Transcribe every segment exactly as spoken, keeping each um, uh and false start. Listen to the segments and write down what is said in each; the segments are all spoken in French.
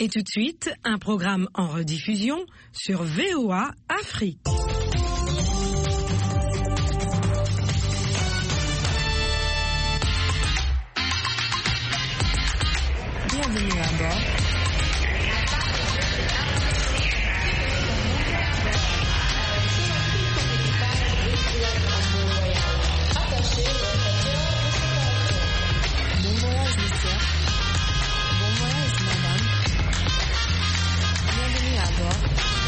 Et tout de suite, un programme en rediffusion sur V O A Afrique. Bienvenue à bord. Bon voyage, monsieur. Bon voyage, madame. Bienvenue à bord.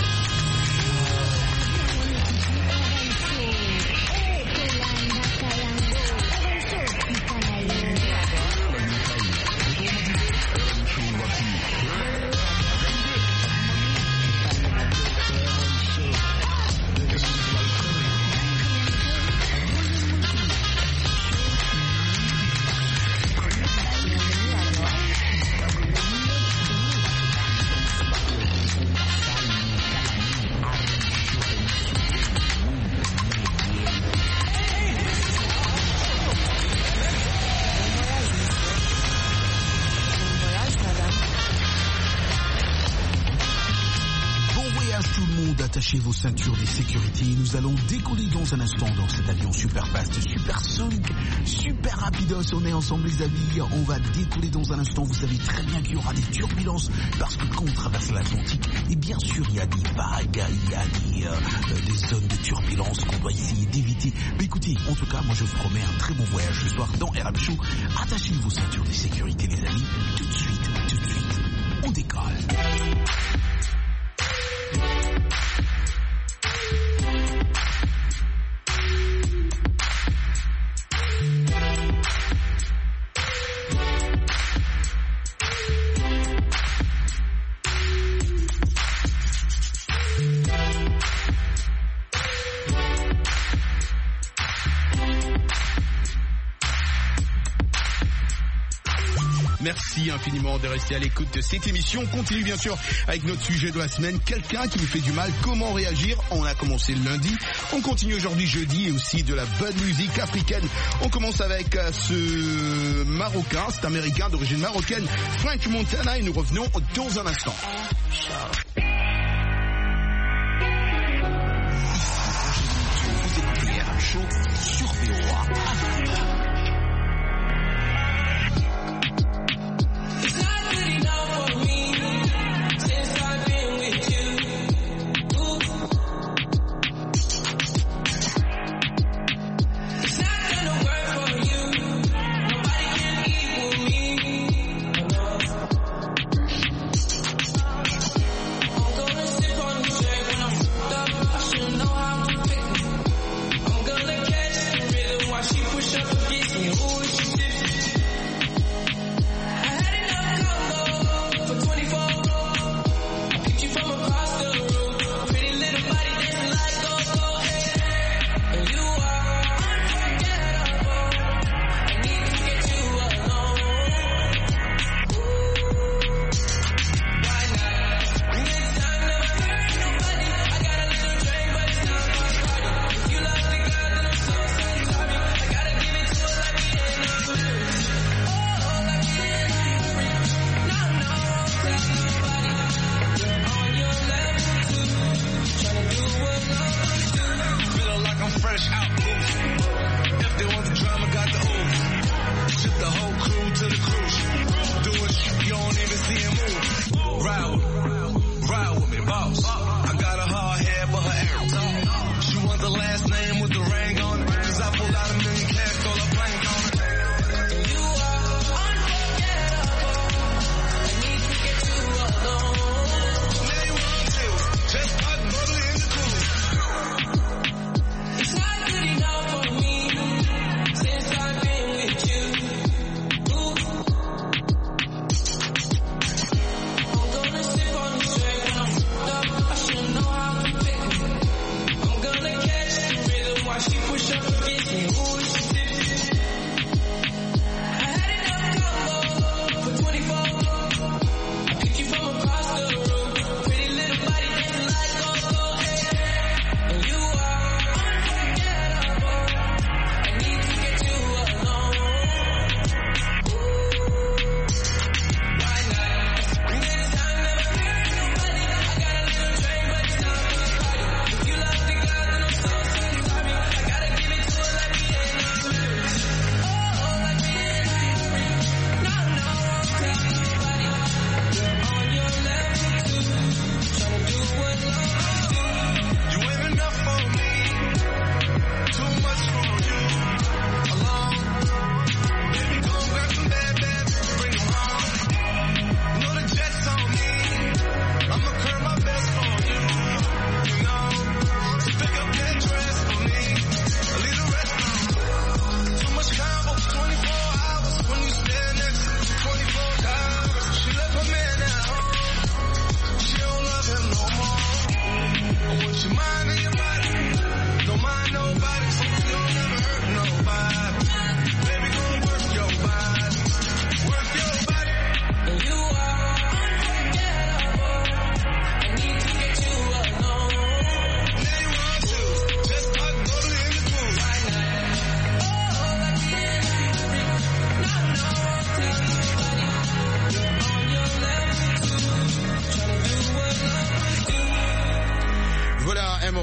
Attachez vos ceintures de sécurité. Nous allons décoller dans un instant dans cet avion super fast, super sonique, super rapidos. On est ensemble les amis. On va décoller dans un instant. Vous savez très bien qu'il y aura des turbulences parce que quand on traverse l'Atlantique, et bien sûr il y a des vagues, il y a des, euh, des zones de turbulence qu'on doit essayer d'éviter. Mais écoutez, en tout cas, moi je vous promets un très bon voyage ce soir dans R M Show. Attachez vos ceintures de sécurité les amis. Tout de suite, tout de suite, on décolle. Merci infiniment de rester à l'écoute de cette émission. On continue bien sûr avec notre sujet de la semaine. Quelqu'un qui nous fait du mal, comment réagir? On a commencé le lundi. On continue aujourd'hui jeudi et aussi de la bonne musique africaine. On commence avec euh, ce Marocain, cet Américain d'origine marocaine, French Montana, et nous revenons dans un instant. Vous écoutez R M Show sur V O A. Push up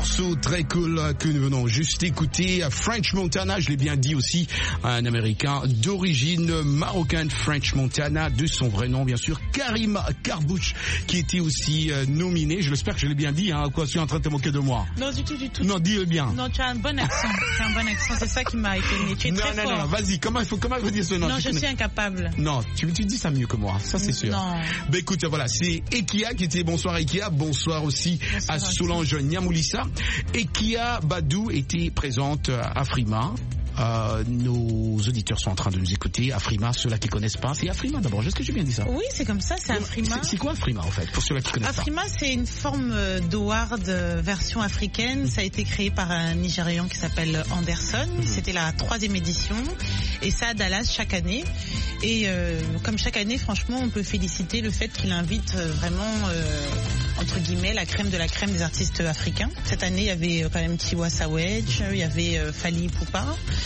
morceau très cool que nous venons juste écouter. French Montana, je l'ai bien dit aussi, un Américain d'origine marocaine, French Montana, de son vrai nom bien sûr, Karim Karbouch, qui était aussi euh, nominé. Je l'espère que je l'ai bien dit, hein. Quoi, tu es en train de te moquer de moi? Non, du tout, du tout. Non, dis-le bien. Non, tu as un bon accent. Tu as un bon accent, c'est ça qui m'a étonné. Tu es non, très non, fort. non, non, vas-y, comment il faut, comment il faut dire ce nom? Non, je suis incapable. Non, tu, tu dis ça mieux que moi, ça c'est sûr. Non. Ben écoute, voilà, c'est Ekia qui était, bonsoir Ekia, bonsoir aussi bonsoir à Solange Niamoulissa. Ekia Badou était présente à Frima. Euh, nos auditeurs sont en train de nous écouter. Afrima, ceux-là qui connaissent pas, c'est Afrima d'abord. Est-ce que j'ai bien dit ça? Oui, c'est comme ça, c'est Afrima. C'est, c'est quoi Afrima en fait, pour ceux-là qui connaissent Afrima, pas? Afrima, c'est une forme d'award version africaine. Ça a été créé par un Nigérian qui s'appelle Anderson. Mm-hmm. C'était la troisième édition et ça à Dallas chaque année. Et euh, comme chaque année, franchement, on peut féliciter le fait qu'il invite vraiment euh, entre guillemets la crème de la crème des artistes africains. Cette année, il y avait quand même Tiwa Savage, il y avait euh, Fally Ipupa.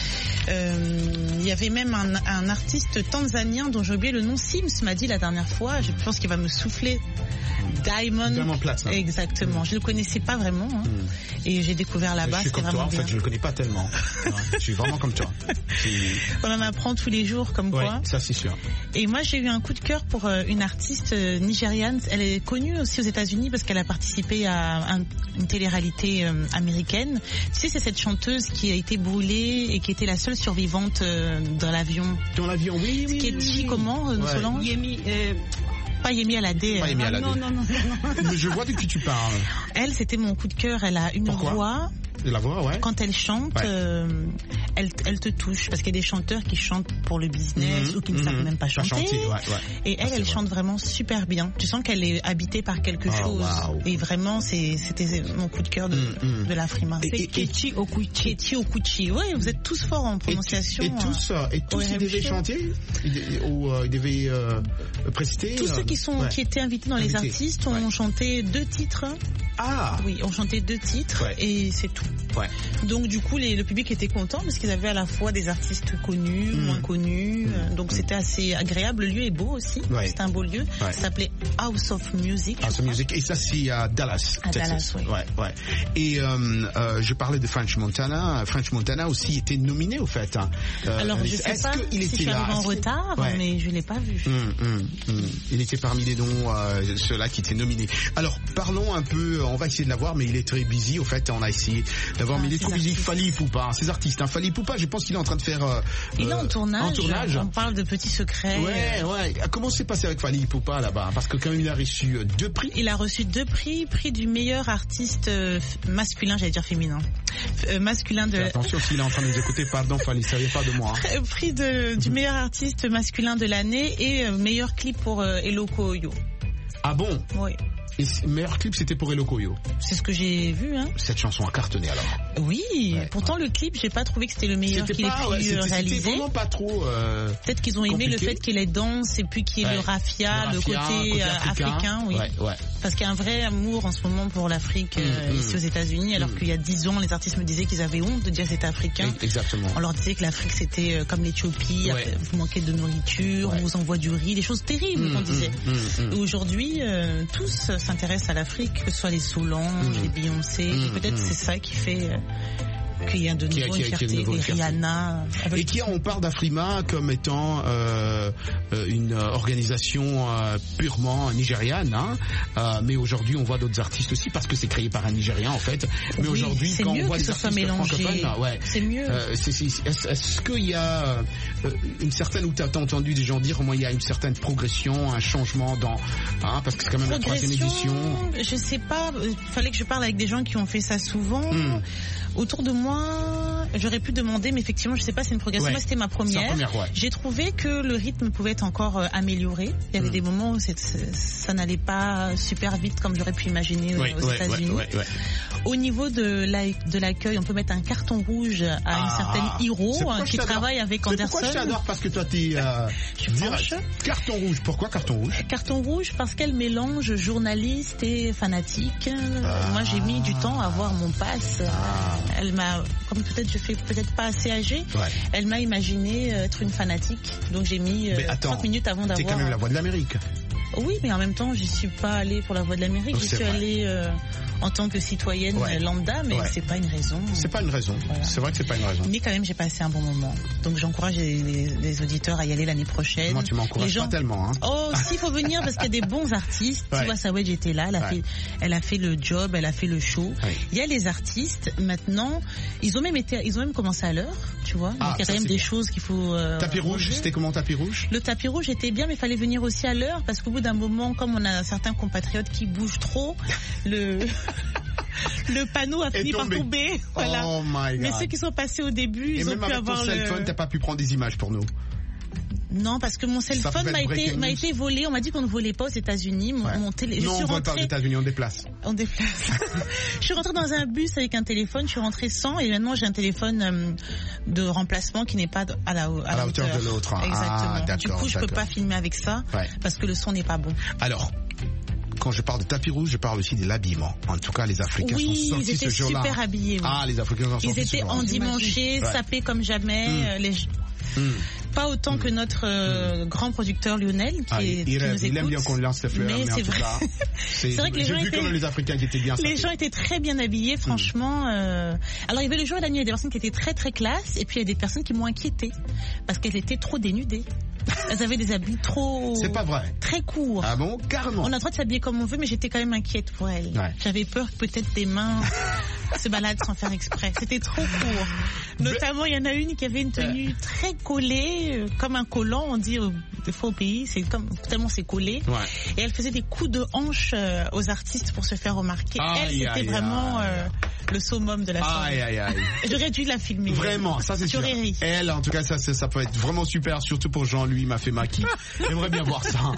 Euh, il y avait même un, un artiste tanzanien dont j'ai oublié le nom. Sims m'a dit la dernière fois, je pense qu'il va me souffler. Diamond, Diamond Platnumz. Exactement. Je le connaissais pas vraiment, hein. mm. et j'ai découvert là-bas. Je suis c'était comme vraiment toi, bien. en fait, je le connais pas tellement. Je suis vraiment comme toi. C'est... On en apprend tous les jours, comme ouais, quoi. Ça c'est sûr. Et moi, j'ai eu un coup de cœur pour euh, une artiste euh, nigériane. Elle est connue aussi aux États-Unis parce qu'elle a participé à un, une télé-réalité euh, américaine. Tu sais, c'est cette chanteuse qui a été brûlée et qui était la seule survivante euh, dans l'avion. Dans l'avion, oui, oui. Qui est oui, dit oui. comment, euh, ouais. Solange Yemi, euh... Pas Yemi Alade. Pas Yemi euh, Alade. Non, non, non, non. Mais je vois de qui tu parles. Elle, c'était mon coup de cœur. Elle a une Pourquoi? voix. La voix, ouais. Quand elle chante, ouais. euh, elle, elle te touche parce qu'il y a des chanteurs qui chantent pour le business mmh, ou qui ne mmh, savent même pas chanter. Pas chanter ouais, ouais. Et elle, ah, elle vrai. chante vraiment super bien. Tu sens qu'elle est habitée par quelque oh, chose. Wow. Et vraiment, c'est, c'était mon coup de cœur de, mmh, de l'Afrima. C'est Kechi Okuchi. Kechi Okuchi. Oui, vous êtes tous forts en prononciation. Et, et tous, euh, et tous ils devaient chanter ou euh, ils devaient euh, préciter. Tous ceux qui sont, ouais. qui étaient invités dans Invité. les artistes ont ouais. chanté deux titres. Ah. Oui, ont chanté deux titres ouais. et c'est tout. Ouais. Donc du coup, les, le public était content parce qu'ils avaient à la fois des artistes connus, mmh. moins connus. Mmh. Donc c'était assez agréable. Le lieu est beau aussi. Ouais. C'était un beau lieu. Ouais. Ça s'appelait House of Music. House of Music. Et ça, c'est à Dallas. À Texas. Dallas, oui. Ouais, ouais. Et euh, euh, je parlais de French Montana. French Montana aussi était nominé au fait. Hein. Euh, Alors je sais pas si était je suis arrivé en retard, ouais. mais je l'ai pas vu. Mmh, mmh, mmh. Il était parmi les noms euh, ceux-là qui étaient nominés. Alors parlons un peu. On va essayer de l'avoir, mais il est très busy. Au fait, on a essayé d'avoir, ah, mais il est trop busy. Fally Ipupa, ces artistes. Hein. Fally Ipupa, je pense qu'il est en train de faire. Euh, il est en tournage. En tournage. On parle de petits secrets. Ouais, ouais. Comment c'est passé avec Fally Ipupa là-bas? Parce que quand même, il a reçu deux prix. Il a reçu deux prix, prix du meilleur artiste masculin, j'allais dire féminin, euh, masculin de. Attention, s'il est en train de nous écouter, pardon, Fally, ça vient pas de moi. Hein. Prix de, du meilleur artiste masculin de l'année et euh, meilleur clip pour euh, Eloko Oyo. Ah bon? Oui. Et le meilleur clip, c'était pour Eloko Oyo. C'est ce que j'ai vu, hein. Cette chanson a cartonné alors. Oui, ouais, pourtant ouais. le clip, j'ai pas trouvé que c'était le meilleur qu'il ait pu ouais, c'était, réaliser. C'était vraiment pas trop. Euh, Peut-être qu'ils ont aimé compliqué. Le fait qu'il est danse et puis qu'il y ait ouais. le raffia, le, raffia, le côté, côté africain. africain, oui. Ouais, ouais. Parce qu'il y a un vrai amour en ce moment pour l'Afrique mmh, euh, mmh. ici aux États-Unis, alors mmh. qu'il y a dix ans, les artistes me disaient qu'ils avaient honte de dire que c'était africain. Exactement. On leur disait que l'Afrique c'était comme l'Éthiopie, ouais. vous manquez de nourriture, ouais. on vous envoie du riz, des choses terribles mmh, qu'on disait. Mmh, mmh. Et aujourd'hui, euh, tous s'intéressent à l'Afrique, que ce soit les Solange, mmh. les Beyoncé, mmh. et peut-être mmh. c'est ça qui fait euh, qu'il y a de nouveau une fierté, des Rihanna. Et qui on parle d'Afrima comme étant euh, une organisation euh, purement nigériane, hein, euh, mais aujourd'hui on voit d'autres artistes aussi parce que c'est créé par un Nigérian en fait. Mais oui, aujourd'hui quand on voit les artistes francophones, ouais, c'est mieux. Euh, c'est, c'est, est-ce, est-ce qu'il y a euh, une certaine, où tu as entendu des gens dire, au moins il y a une certaine progression, un changement dans, hein, parce que c'est quand même la troisième édition. Je sais pas, il fallait que je parle avec des gens qui ont fait ça souvent. Mm. Autour de moi, j'aurais pu demander, mais effectivement, je sais pas, c'est une progression. Ouais. Moi, c'était ma première. première ouais. J'ai trouvé que le rythme pouvait être encore euh, amélioré. Il y avait mmh. des moments où c'est, c'est, ça n'allait pas super vite comme j'aurais pu imaginer ouais, aux ouais, États-Unis. Ouais, ouais, ouais. Au niveau de, la, de l'accueil, on peut mettre un carton rouge à ah, une certaine Hiro hein, qui travaille avec Anderson. Pourquoi je t'adore? Parce que toi, t'es euh, je suis franche. Carton rouge. Pourquoi carton rouge? Carton rouge parce qu'elle mélange journaliste et fanatique. Ah. Moi, j'ai mis du temps à avoir mon pass. Ah. Elle m'a, comme peut-être je fais peut-être pas assez âgée, ouais. elle m'a imaginé être une fanatique. Donc j'ai mis euh, attends, trente minutes avant d'avoir. C'est quand même la voix de l'Amérique. Oui, mais en même temps, je suis pas allée pour la Voix de l'Amérique. Donc, je c'est suis vrai. allée euh, en tant que citoyenne Ouais. lambda, mais Ouais. c'est pas une raison. C'est pas une raison. Voilà. C'est vrai que c'est pas une raison. Mais quand même, j'ai passé un bon moment. Donc j'encourage les, les, les auditeurs à y aller l'année prochaine. Moi, tu m'encourages Les gens- pas tellement, hein. Oh, s'il faut venir parce qu'il y a des bons artistes. Ouais. Tu vois, Sawed était là, elle a, Ouais. fait, elle a fait le job, elle a fait le show. Ouais. Il y a les artistes, maintenant, ils ont même été, ils ont même commencé à l'heure, tu vois. Ah, Donc il y a ça, quand même c'est des bien. choses qu'il faut... Euh, Tapis rouge, relever. c'était comment tapis rouge? Le tapis rouge était bien, mais il fallait venir aussi à l'heure parce qu'au bout d'un moment, comme on a certains compatriotes qui bougent trop, le le panneau a Est fini par tombé. tomber. Voilà. Oh my Mais God. ceux qui sont passés au début, Et ils ont même pu avec avoir ton cell le... phone, t'as pas pu prendre des images pour nous. Non, parce que mon cell Ça phone peut m'a être été breaking m'a news. été volé. On m'a dit qu'on ne volait pas aux États-Unis. Mon, Ouais. mon télé... je Non, suis on vole pas aux rentrée. États-Unis, on déplace. On déplace. Je suis rentrée dans un bus avec un téléphone. Je suis rentrée sans et maintenant j'ai un téléphone euh, de remplacement qui n'est pas à la, à À la hauteur de l'autre. Ah, Exactement. d'accord, du coup, je peux d'accord. pas filmer avec ça Ouais. parce que le son n'est pas bon. Alors, quand je parle de tapis rouge, je parle aussi de l'habillement. En tout cas, les Africains Oui, sont sortis ils étaient ce jour-là. super habillés. oui. Ah, les Africains sont sortis Ils ce étaient jour-là. endimanchés, Ouais. sapés comme jamais. Mm. euh, les... Hmm. Pas autant que notre euh, grand producteur Lionel qui, Ah, est, il, qui il, rêve, nous il aime écoute. bien qu'on lui lance les fleurs, mais, Mais en c'est tout vrai. cas, c'est, C'est vrai que les j'ai gens vu étaient- quand même les Africains qui étaient bien Les sapés. gens étaient très bien habillés, franchement. Euh... Alors, il y avait le jour et la nuit. Il y a des personnes qui étaient très, très classe. Et puis, il y a des personnes qui m'ont inquiétée. Parce qu'elles étaient trop dénudées. Elles avaient des habits trop... C'est pas vrai. Très courts. Ah bon? Carrément. On a le droit de s'habiller comme on veut, mais j'étais quand même inquiète pour elles. Ouais. J'avais peur que peut-être des mains se baladent sans faire exprès. C'était trop court. Notamment, il y en a une qui avait une tenue très collée, euh, comme un collant, on dit euh, des fois au pays, c'est comme tellement c'est collé. Ouais. Et elle faisait des coups de hanche euh, aux artistes pour se faire remarquer. Aïe, elle, c'était aïe, vraiment aïe. euh, le summum de la soirée. Aïe, aïe, aïe. J'aurais dû la filmer. Vraiment, ça c'est sûr. J'aurais ri. Elle, en tout cas, ça, ça, ça peut être vraiment super, surtout pour Jean-Louis m'a fait maquis. J'aimerais bien voir ça.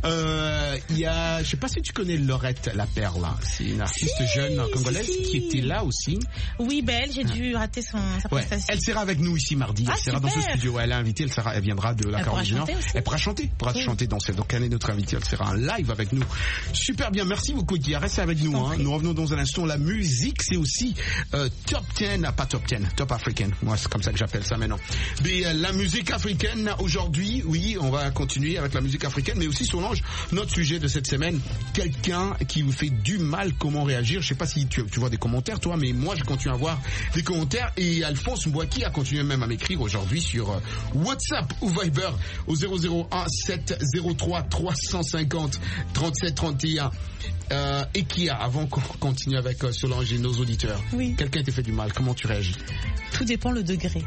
Euh, Il y a, je sais pas si tu connais Laurette La Perle. Hein. C'est une artiste Si, jeune congolaise si, si. qui était là aussi. Oui, belle, j'ai dû rater son, sa Ouais. prestation. Elle sera avec nous ici mardi. Ah, Elle sera dans ce super. studio. Elle est invitée. Elle sera, elle viendra de la Elle pourra Caroline du Nord. chanter aussi. Elle pourra chanter, elle pourra Oui. chanter dans cette. Donc elle est notre invitée. Elle fera un live avec nous. Super bien. Merci beaucoup, Guy. Restez avec nous. t'en Hein. prie. Nous revenons dans un instant. La musique, c'est aussi euh, top dix, ah, pas top dix, top africaine. Moi, c'est comme ça que j'appelle ça maintenant. Mais euh, la musique africaine aujourd'hui, oui, on va continuer avec la musique africaine, mais aussi Solange, notre sujet de cette semaine, quelqu'un qui vous fait du mal, comment réagir. Je sais pas si tu, tu vois des commentaires, toi, mais moi, je continue à voir des commentaires. Et Alphonse Mbouaki a continué même à m'écrire aujourd'hui sur euh, WhatsApp ou Viber au zéro zéro un sept zéro trois trois cent cinquante trente-sept trente et un. Euh, et qui a, avant qu'on continue avec euh, Solange et nos auditeurs, Oui. quelqu'un t'a fait du mal, comment tu réagis? Tout dépend le degré.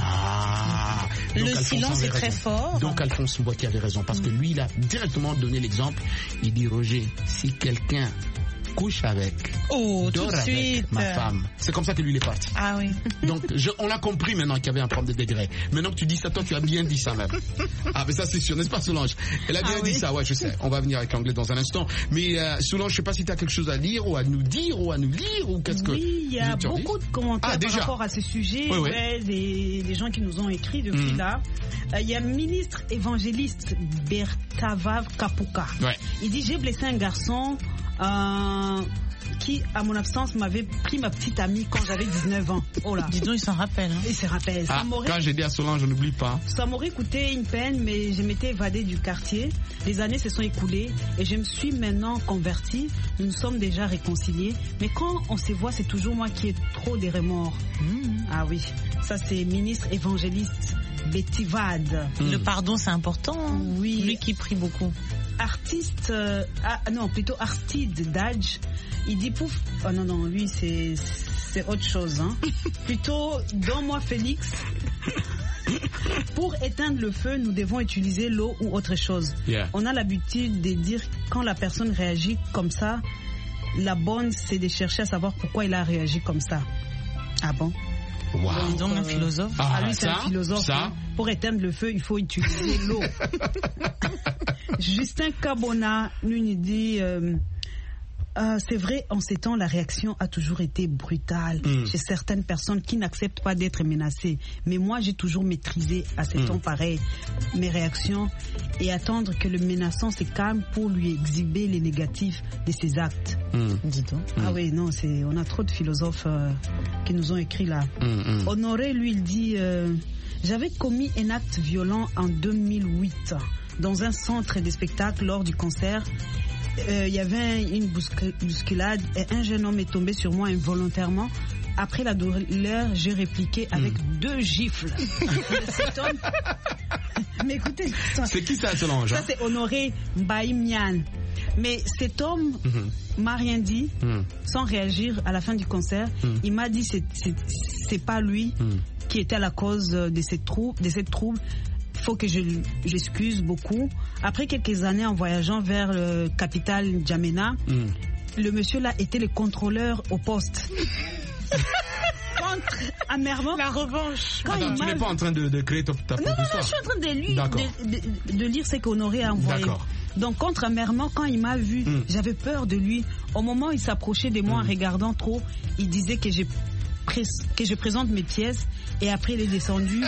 Ah, donc Le Alphonse silence avait est très raison. fort. Donc Alphonse Mbouaki avait raison, parce que lui, il a directement donné l'exemple. Il dit, Roger, si quelqu'un couche avec, Oh, tout dort de avec suite. ma femme, c'est comme ça que lui, il est parti. Ah oui. Donc, je, on a compris maintenant qu'il y avait un problème de degré. Maintenant que tu dis ça, toi, tu as bien dit ça même. Ah, mais ça, c'est sûr, n'est-ce pas, Solange? Elle a bien Ah dit oui. ça, ouais, je sais. On va venir avec l'anglais dans un instant. Mais, euh, Solange, je sais pas si tu as quelque chose à lire, ou à nous dire, ou à nous lire, ou qu'est-ce que... Oui, il y a tu en dis? beaucoup de commentaires Ah, déjà. par rapport à ce sujet. Oui, oui. Ouais, des, des gens qui nous ont écrit depuis Mhm. là. Euh, Il y a ministre évangéliste Bertava Kapuka. Ouais. Il dit, j'ai blessé un garçon euh, qui, à mon absence, m'avait pris ma petite amie quand j'avais dix-neuf ans. Oh là. Dis donc, il s'en rappelle. Hein. Il se rappelle. Ah, Ça m'aurait quand j'ai dit à Solange, je n'oublie pas. Ça m'aurait coûté une peine, mais je m'étais évadée du quartier. Les années se sont écoulées et je me suis maintenant convertie. Nous nous sommes déjà réconciliés. Mais quand on se voit, c'est toujours moi qui ai trop des remords. Mmh. Ah oui, ça c'est ministre évangéliste Betty Vade. Le pardon, c'est important. Hein. Oui. Lui qui prie beaucoup. Artiste, euh, ah, non, plutôt Arstide Dadge. Il dit pouf. Oh non, non, lui c'est c'est autre chose. Hein. Plutôt, donne-moi Félix. Pour éteindre le feu, nous devons utiliser l'eau ou autre chose. Yeah. On a l'habitude de dire quand la personne réagit comme ça, la bonne c'est de chercher à savoir pourquoi il a réagi comme ça. Ah bon? Wow. Donc, un philosophe. Ah, Ah, lui c'est ça, un philosophe. ça. Hein. Pour éteindre le feu, il faut utiliser l'eau. Justin Cabona nous dit euh, euh, c'est vrai, en ces temps, la réaction a toujours été brutale Mm. chez certaines personnes qui n'acceptent pas d'être menacées. Mais moi, j'ai toujours maîtrisé à ces Mm. temps pareils mes réactions et attendre que le menaçant se calme pour lui exhiber les négatifs de ses actes. Mm. Dis donc. Ah oui, non, c'est on a trop de philosophes euh, qui nous ont écrit là. Mm, mm. Honoré, lui, il dit euh, j'avais commis un acte violent en deux mille huit dans un centre de spectacle lors du concert. Euh, il y avait une bousculade et un jeune homme est tombé sur moi involontairement. Après la douleur, j'ai répliqué avec mmh. deux gifles. Cet homme... Mais écoutez, ça... c'est qui ça, Solange? Ça, c'est Honoré Mbaïmian. Mais cet homme mmh. m'a rien dit, mmh. sans réagir à la fin du concert. Mmh. Il m'a dit c'est c'est, c'est pas lui mmh. qui était à la cause de cette trouble, de cette trouble. Il faut que je j'excuse beaucoup. Après quelques années en voyageant vers le capitale N'Djamena, mmh. le monsieur là était le contrôleur au poste. Contre, amèrement. La revanche. Quand Attends, il tu n'es pas en train de, de créer ta propre histoire. Non, non, histoire. je suis en train de, lui, de, de, de lire ce qu'Honoré a envoyé. D'accord. Donc, contre amèrement, quand il m'a vu, mm. j'avais peur de lui. Au moment où il s'approchait de moi mm. en regardant trop, il disait que, j'ai pré- que je présente mes pièces. Et après, il est descendu.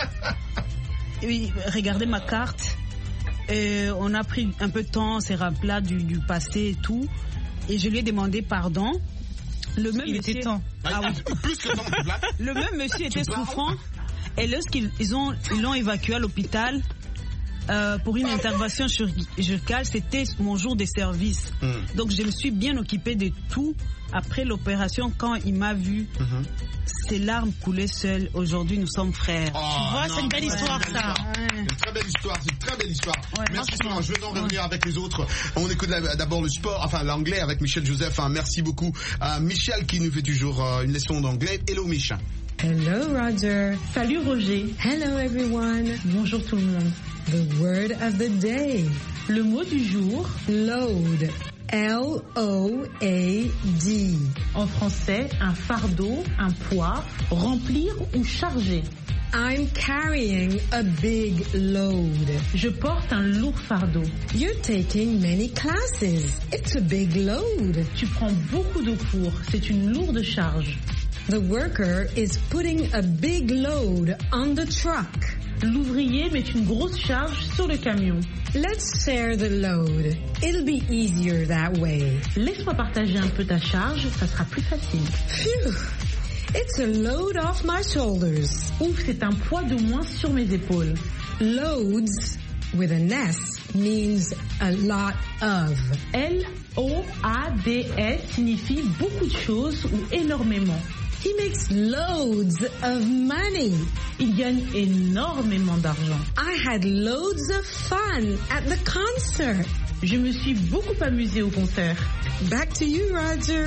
Il regardait ma carte. Et on a pris un peu de temps, ces rappels-là du, du passé et tout. Et je lui ai demandé pardon. Le même il monsieur, était temps. Ah oui. Plus que temps, là. Le même monsieur était souffrant et lorsqu'ils ils ont, ils l'ont évacué à l'hôpital euh, pour une intervention chirurgicale, c'était mon jour de service. Mm. Donc je me suis bien occupée de tout. Après l'opération, quand il m'a vu, mm-hmm. ses larmes coulaient seules. Aujourd'hui, nous sommes frères. Oh, tu vois, non, c'est une belle ouais, histoire, ouais, ça. ouais. C'est une très belle histoire, c'est une très belle histoire. Ouais, merci ouais. Solange. Je vais en revenir ouais. avec les autres. On écoute d'abord le sport, enfin l'anglais avec Michel Joseph. Hein. Merci beaucoup à Michel qui nous fait toujours euh, une leçon d'anglais. Hello Michel. Hello Roger. Salut Roger. Hello everyone. Bonjour tout le monde. The word of the day. Le mot du jour. Load. L O A D. En français, un fardeau, un poids, remplir ou charger. I'm carrying a big load. Je porte un lourd fardeau. You're taking many classes. It's a big load. Tu prends beaucoup de cours. C'est une lourde charge. The worker is putting a big load on the truck. L'ouvrier met une grosse charge sur le camion. Let's share the load. It'll be easier that way. Laisse-moi partager un peu ta charge, ça sera plus facile. Phew. It's a load off my shoulders. Ouf, c'est un poids de moins sur mes épaules. Loads with an S means a lot of. L O A D S signifie beaucoup de choses ou énormément. He makes loads of money. Il gagne énormément d'argent. I had loads of fun at the concert. Je me suis beaucoup amusée au concert. Back to you, Roger.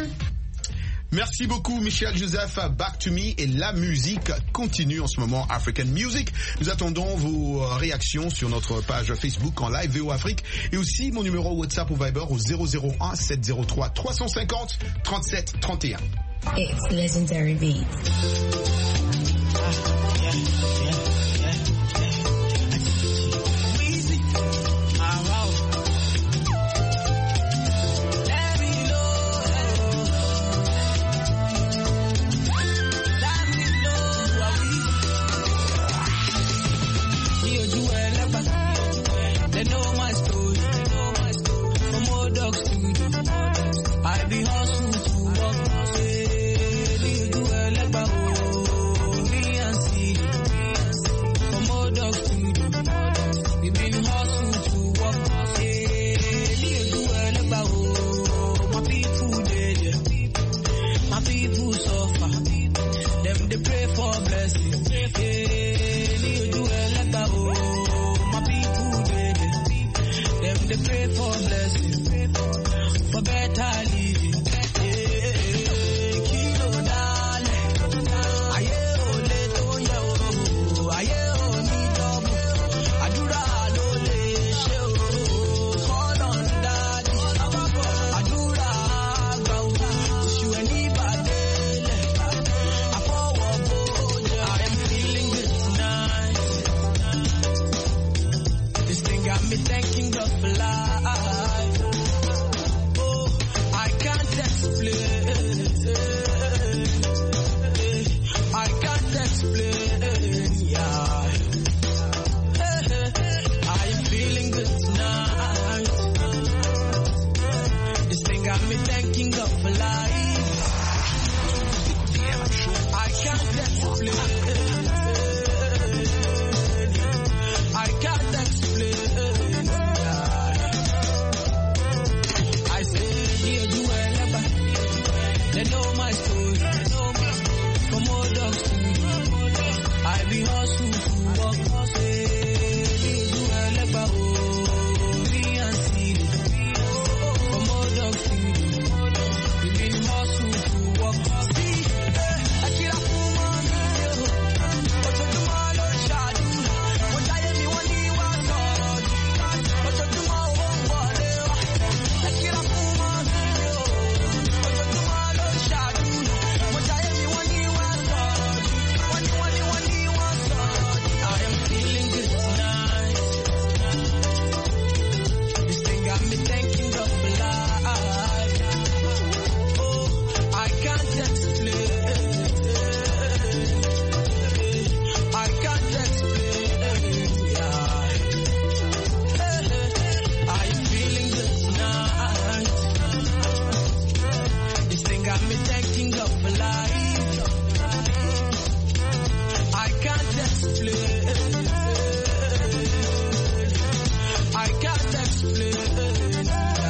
Merci beaucoup Michel Joseph, Back to Me, et la musique continue en ce moment, African Music. Nous attendons vos réactions sur notre page Facebook en live V O Afrique et aussi mon numéro WhatsApp ou Viber au zéro zéro un sept zéro trois trois cent cinquante trente-sept trente et un. It's Legendary Beats. explain.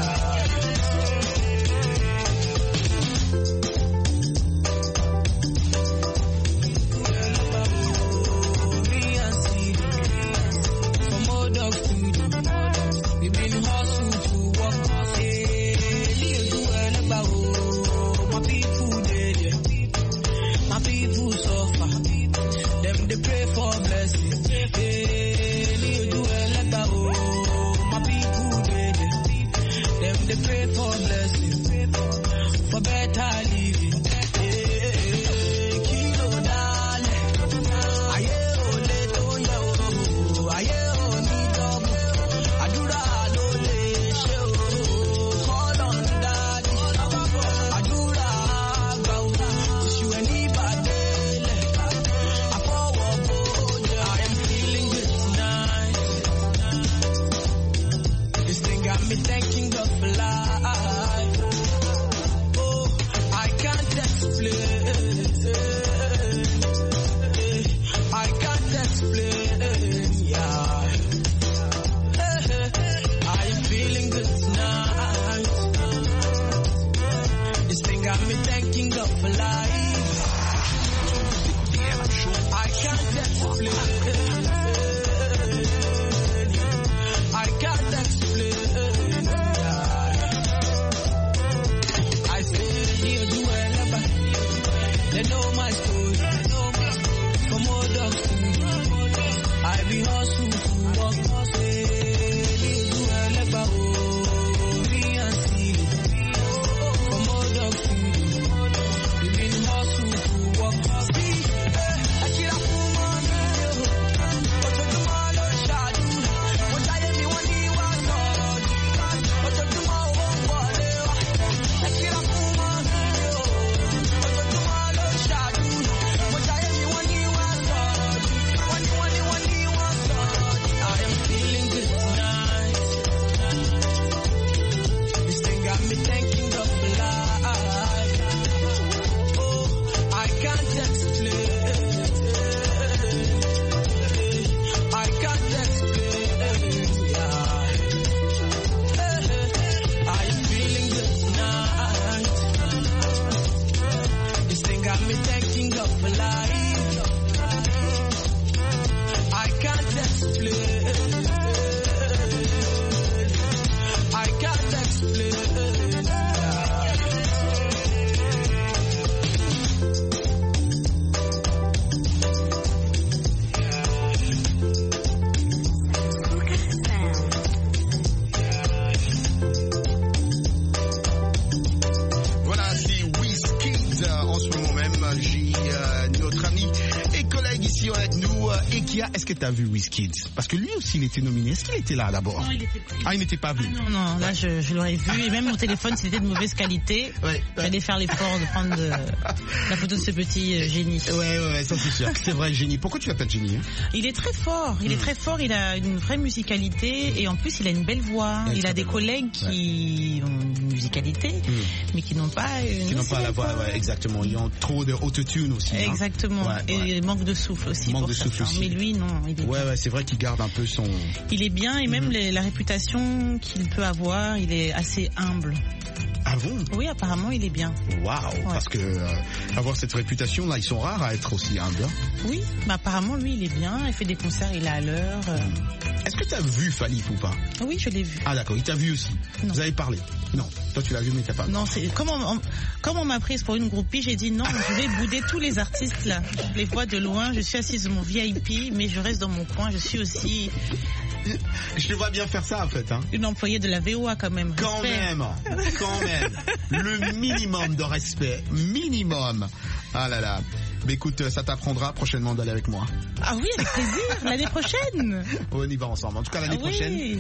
Est-ce que tu as vu Wizkid? Parce que lui aussi, il était nominé. Est-ce qu'il était là d'abord? Non, il était pas. Ah, il n'était pas venu. Ah, non, non, là, je, je l'aurais vu. Et même mon téléphone, c'était de mauvaise qualité. Ouais. J'allais faire l'effort de prendre de, la photo de ce petit euh, génie. Ouais, ouais, ouais, ça c'est sûr. C'est vrai, génie. Pourquoi tu l'appelles génie? Hein? Il est très fort. Il mmh. est très fort. Il a une vraie musicalité. Et en plus, il a une belle voix. Il, il a des collègues voix. qui ouais. ont une musicalité, mmh. mais qui n'ont pas une. Qui n'ont pas la voix, ouais, exactement. Ils ont trop de autotune aussi. Exactement. Hein? Ouais, et ouais. manque de souffle aussi. Manque pour de souffle aussi. Mais lui, non. Il est ouais, ouais, c'est vrai qu'il garde un peu son. Il est bien et même mmh. les, la réputation qu'il peut avoir, il est assez humble. Ah bon? Oui, apparemment, il est bien. Waouh, ouais. Parce que euh, avoir cette réputation, là, ils sont rares à être aussi humbles. Oui, mais apparemment, lui, il est bien. Il fait des concerts, il est à l'heure. Euh... Est-ce que tu as vu Falif ou pas? Oui, je l'ai vu. Ah d'accord, il t'a vu aussi. Non. Vous avez parlé? Non. Toi, tu l'as vu, mais t'as pas. Non, c'est comme on, on, comme on m'a prise pour une groupie, j'ai dit non, je vais bouder tous les artistes là. Je les vois de loin. Je suis assise sur mon V I P, mais je reste dans mon coin. Je suis aussi. Je te vois bien faire ça en fait. Hein. Une employée de la V O A quand même. Quand respect. même, quand même. Le minimum de respect, minimum. Ah là là. Mais écoute, ça t'apprendra prochainement d'aller avec moi. Ah oui, avec plaisir. L'année prochaine. On y va ensemble. En tout cas, l'année ah, prochaine. Oui.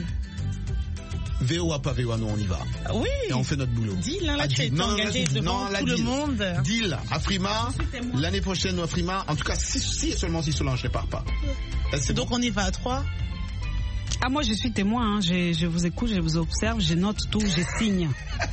V O A, pas V O A, nous on y va. Oui. Et on fait notre boulot. Deal, hein, là, ah, tu es engagé devant tout le monde. Deal, Afrima. L'année prochaine, Afrima. En tout cas, si, si et seulement si Solange ne part pas. Donc bon. On y va à trois. Ah, moi je suis témoin, hein. je, je vous écoute, je vous observe, je note tout, je signe.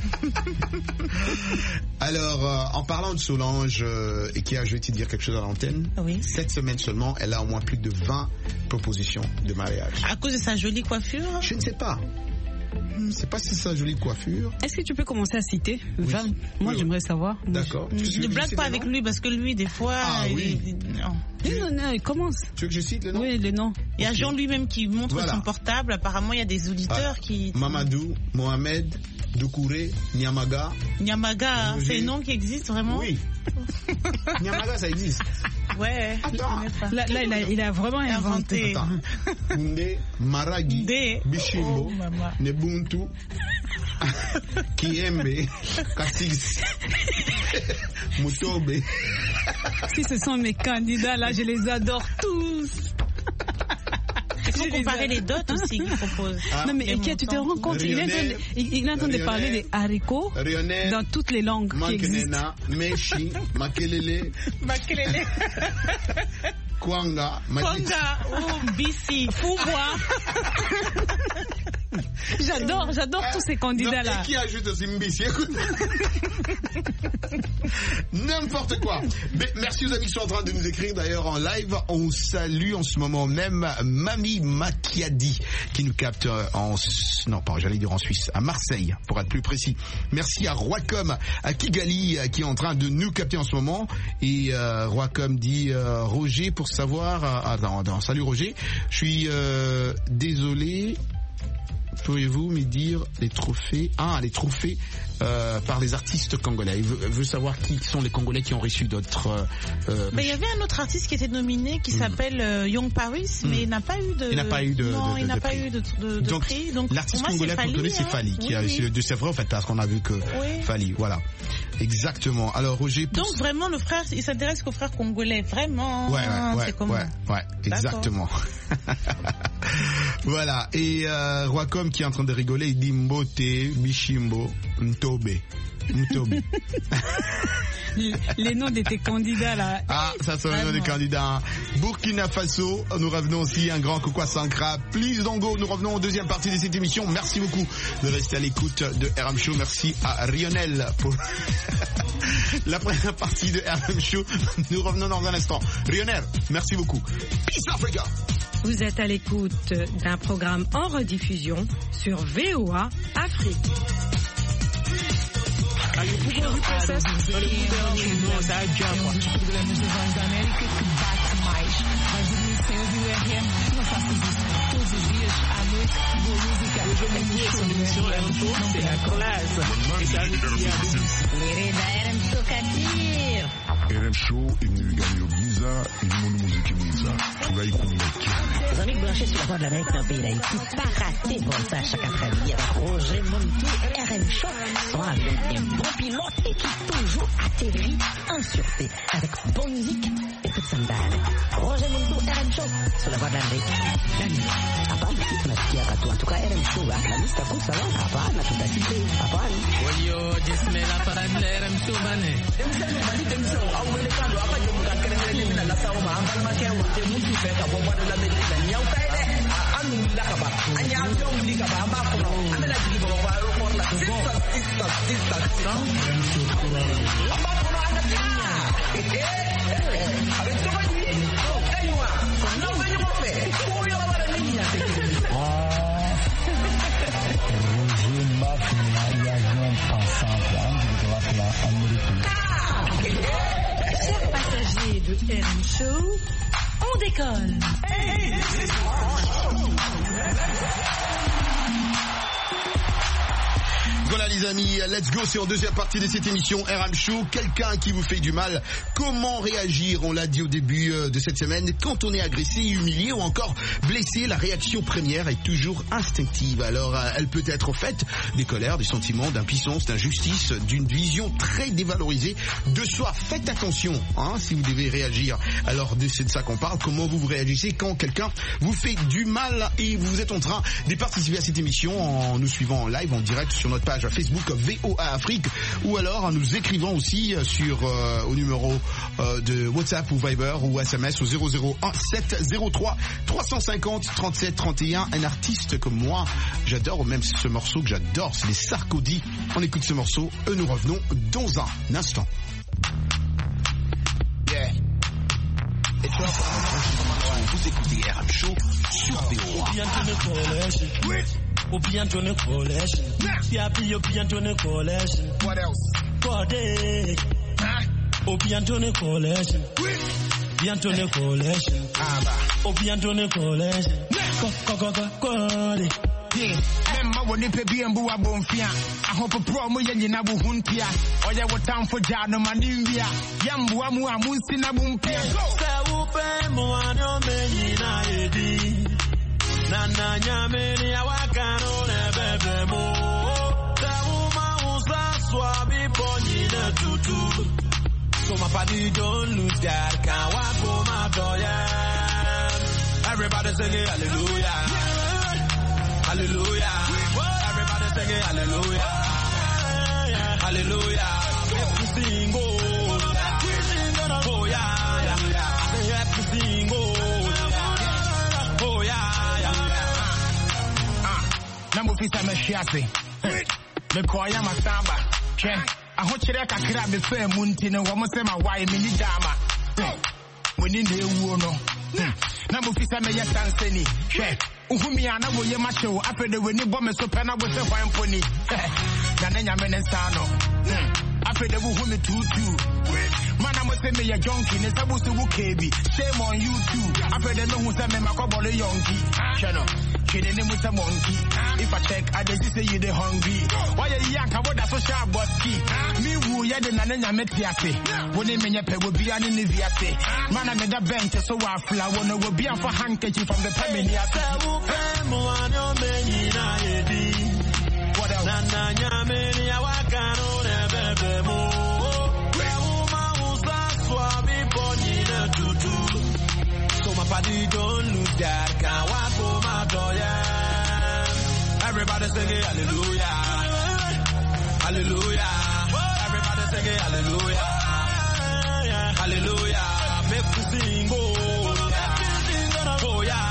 Alors, euh, en parlant de Solange, euh, et qui a, je vais te dire quelque chose à l'antenne, oui. Cette semaine seulement, elle a au moins plus de vingt propositions de mariage. À cause de sa jolie coiffure? Je ne sais pas. C'est pas si sa jolie coiffure. Est-ce que tu peux commencer à citer oui. Val, moi oui, j'aimerais oui. savoir. D'accord. Ne blague pas avec lui parce que lui, des fois. Ah il, oui. il, non. Non, non, il commence. Tu veux que je cite le nom? Oui, le nom. Il y a okay. Jean lui-même qui montre voilà. son portable. Apparemment, il y a des auditeurs ah. qui. Mamadou, Mohamed, Doucouré, Nyamaga. Nyamaga, c'est un nom qui existe vraiment? Oui. Nyamaga, ça existe. Ouais. Attends. Là, là il, a, il a vraiment inventé. Nde, Maragi, Bishimbo, oh, Nebuntu, Kiembe, Kassis, Mutobe. Si ce sont mes candidats là, je les adore tous. Il faut comparer les dots aussi qu'il propose. Ah, non mais et tu te rends compte, il est en train de, il est en train de parler des haricots Rionel, dans toutes les langues qui existent. Meshi, Makelele, Makelele, Kwanga, Kwanga, oh, Bissi, Foubois. J'adore, j'adore ah, tous ces candidats-là. Et qui ajoute aussi Mbissi, écoute. N'importe quoi. Mais merci aux amis qui sont en train de nous écrire d'ailleurs en live. On salue en ce moment même Mami Makiadi qui nous capte en, non pas, j'allais dire en Suisse, à Marseille pour être plus précis. Merci à Roicom, à Kigali qui est en train de nous capter en ce moment. Et euh, Roicom dit euh, Roger pour savoir. Euh, attends, attends, salut Roger. Je suis euh, désolé. Pouvez-vous me dire les trophées Ah, les trophées euh, par les artistes congolais. Il veut, veut savoir qui sont les Congolais qui ont reçu d'autres. Euh, mais il y avait un autre artiste qui était nominé qui mm. s'appelle euh, Young Paris, mm. mais il n'a pas eu de. Il n'a pas eu de. Non, de, il n'a de pas prix. eu de, de, de donc, prix. Donc l'artiste moi, congolais pour donner, c'est Fali, hein, qui oui, a reçu oui. de c'est vrai en fait parce qu'on a vu que oui. Fali, voilà. Exactement. Alors Roger. Donc pour... vraiment le frère, il s'intéresse qu'aux frères congolais, vraiment. Ouais, ouais, ouais, c'est comme... ouais, ouais, exactement. Voilà. Et euh, Roicom qui est en train de rigoler, il dit Mbote, Bishimbo, Ntobe. Ntobe. Les noms de tes candidats là. Ah, ça c'est le nom des candidats. Burkina Faso, nous revenons aussi, un grand coucou à Sankra. Please Dongo, nous revenons en deuxième partie de cette émission. Merci beaucoup de rester à l'écoute de R M Show. Merci à Rionel pour la première partie de R M Show. Nous revenons dans un instant. Rionel, merci beaucoup. Peace Africa. Vous êtes à l'écoute d'un programme en rediffusion sur V O A Afrique. R M Show imewigania giza ilimono muziki mwiza tunaikumbakia. Les amis branchés sur la voie de l'Amérique d'un pays d'Haïti, pas raté bon ça chaque après-midi avec Roger Montou R M Show, sont avec un bon pilote et qui toujours atterrit en sûreté avec bonne musique et toute sandale. Roger Montou R M Show sur la voie de l'Amérique. La nuit. Hapana, tunasikia katu. En tout cas R M Show, la liste à kusa wa. Hapana, tutasite. Hapana. Wayo, jisme la parade la R M Show bane. Demsano, bali demsano. Au wele kando, apa jomu kakere mele mina la sauma. Ambal makia wote mutu feka bomba de la medina. Nyau kaide. Anu mila kaba. Anya amjo mili kaba. Amba kono. Amela jigi baba wa aeroport la. Sista, sista, sista. Amba kono anatia. Eh, eh. Avec ça, va dire. Kaywa. Non, venez mon fait. Pour y avoir la ligne. Chers passagers de R M Show, on décolle. Voilà les amis, let's go, c'est en deuxième partie de cette émission R M Show. Quelqu'un qui vous fait du mal, comment réagir? On l'a dit au début de cette semaine, quand on est agressé, humilié ou encore blessé, la réaction première est toujours instinctive. Alors elle peut être faite des colères, des sentiments, d'impuissance, d'injustice, d'une vision très dévalorisée de soi. Faites attention hein, si vous devez réagir. Alors c'est de ça qu'on parle, comment vous, vous réagissez quand quelqu'un vous fait du mal et vous êtes en train de participer à cette émission en nous suivant en live, en direct sur notre page Facebook V O A Afrique ou alors en nous écrivant aussi sur euh, au numéro euh, de WhatsApp ou Viber ou S M S au zéro zéro un sept zéro trois trois cent cinquante trente-sept trente et un. Un artiste comme moi, j'adore, ou même ce morceau que j'adore, c'est les Sarkodie. On écoute ce morceau et nous revenons dans un instant. Yeah. Et tu vois, vous écoutez R M Show sur V O A. Obiantone Coalition. Yeah, be Obiantone Coalition. What else? Corday. Obiantone Coalition. Obiantone Coalition. Obiantone Coalition. Corday. Yeah, Memma when you pay and Bua Bonfia. I hope a promo Yaninabu Huntia. Or you were down for Jano Manivia. Yambuamu Amusina Bumpia. Saupe Moano Menina Edi. Nana Yamini Awakano Nebemo. Sauma Usa Swabi Bonina Tutu. So my body don't lose that. Can't walk for my doya. Everybody sing hallelujah. Hallelujah. Everybody sing it, hallelujah. Hallelujah. Let me sing, oh. Oh, yeah, yeah. Let me sing, oh. Oh, yeah, yeah. Ah, Namu Fisa Meshiasi. Me Koya Masamba. Chen. I hope you can grab the fair Muntin and woman say my wife, Mini Dama. When in the Wuno. Namu Fisa Meyasanseni. Chen. Uhumi ana wo ye macho afede we ni bombe so pena wo se hwan poni na na nyame ne sano afede wo humi tutu mana mo se me ya jonki ne sabu se wo kebi shame on you too afede no hu se me makobole yonki chano kene ne mu se monkey if I check I dey say you dey hungry why you yanka wo da social boski me wu ye de na na nyame tiase wo ne menye pe wo bia ne ne viase mana me da bench so wa fla wo no wo bia for handkerchief from the family ase. What else? Nana Yamini Awakano Nebemo. Reuma Usa Swabi Bonina Tutu. So my body don't lose that. Can't walk for my doya. Everybody sing it, hallelujah. Hallelujah. Everybody sing it, hallelujah. Hallelujah. Make me sing, oh. Oh, yeah.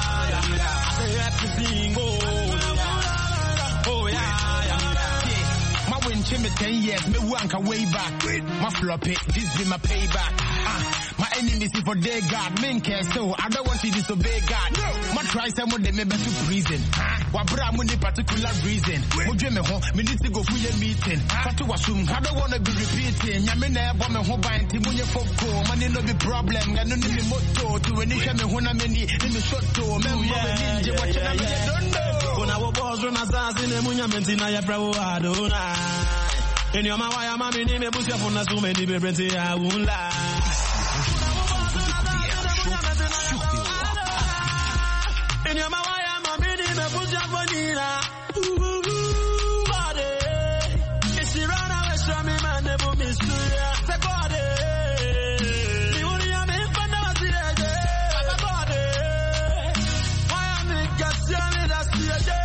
Oh yeah, yeah. My win chimney ten years, me wanka way back. My flop it, this be my payback. Ah, my enemies is for their God, men care so I don't want to disobey God. My try some of them maybe to prison. What bra money particular reason? Mo dream me home, me need to go for your meeting. Fatu wasum, I don't wanna be repeating. Yamina bomb me home by Timunya Foko, money no be problem. I don't need me motto to any shame me when I many in the short to me. Yeah, what I don't know. When I was born, I was in the Munya Mentina, ya bravo Adona. In your Mawaya, Mammy, me push up on so many babies, I won't lie. In your Mawaya, Mammy, me push up on Nina. Body. If she run away, show me, man, never miss you. The body. You only have me for now, see it. The body. Why am I just telling us here?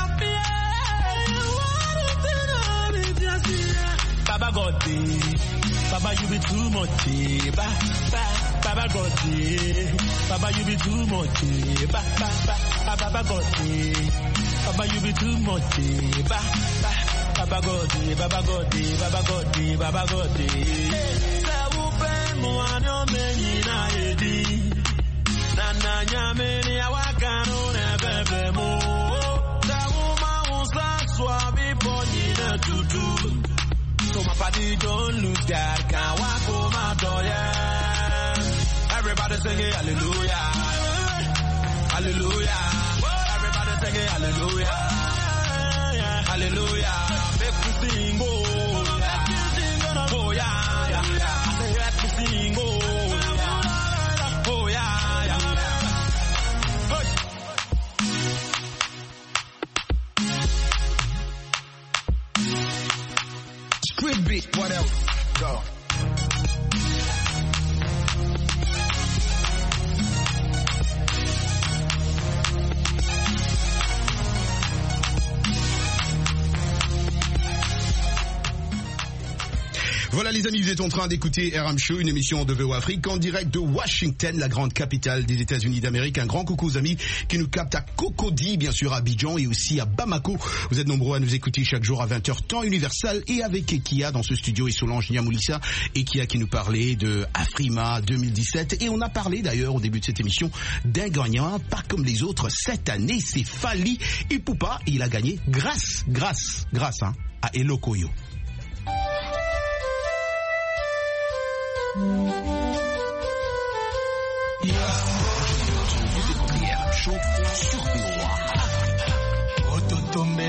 Baba God, Baba you be too much, ba ba. Baba God, Baba you be too much, ba ba ba. Baba God, Baba you be too much, ba ba. Baba God, Baba God, Baba God, Baba God. Say who pay mo ano meni na edi. Na na nyame ni awakano na bebe mo. Say who ma usa swabi boni na tutu. So my body don't lose that. Can't walk for my door, yeah. Everybody sing it, hallelujah. Hallelujah. Everybody sing it, hallelujah. Hallelujah. Make me sing, oh. Oh, yeah, yeah. I say, let me sing, oh. Oh, yeah, yeah. Street beat, what else? Go. Voilà les amis, vous êtes en train d'écouter R M Show, une émission de V O Afrique en direct de Washington, la grande capitale des États-Unis d'Amérique. Un grand coucou aux amis qui nous captent à Cocody, bien sûr à Abidjan et aussi à Bamako. Vous êtes nombreux à nous écouter chaque jour à vingt heures temps universel et avec Ekia dans ce studio et Solange Niamoulissa. Ekia qui nous parlait de Afrima deux mille dix-sept et on a parlé d'ailleurs au début de cette émission d'un gagnant pas comme les autres cette année, c'est Fally Ipupa. Il a gagné grâce, grâce, grâce hein, à Elo Koyo. Vous écoutez R M Show sur V O A. Ototombe.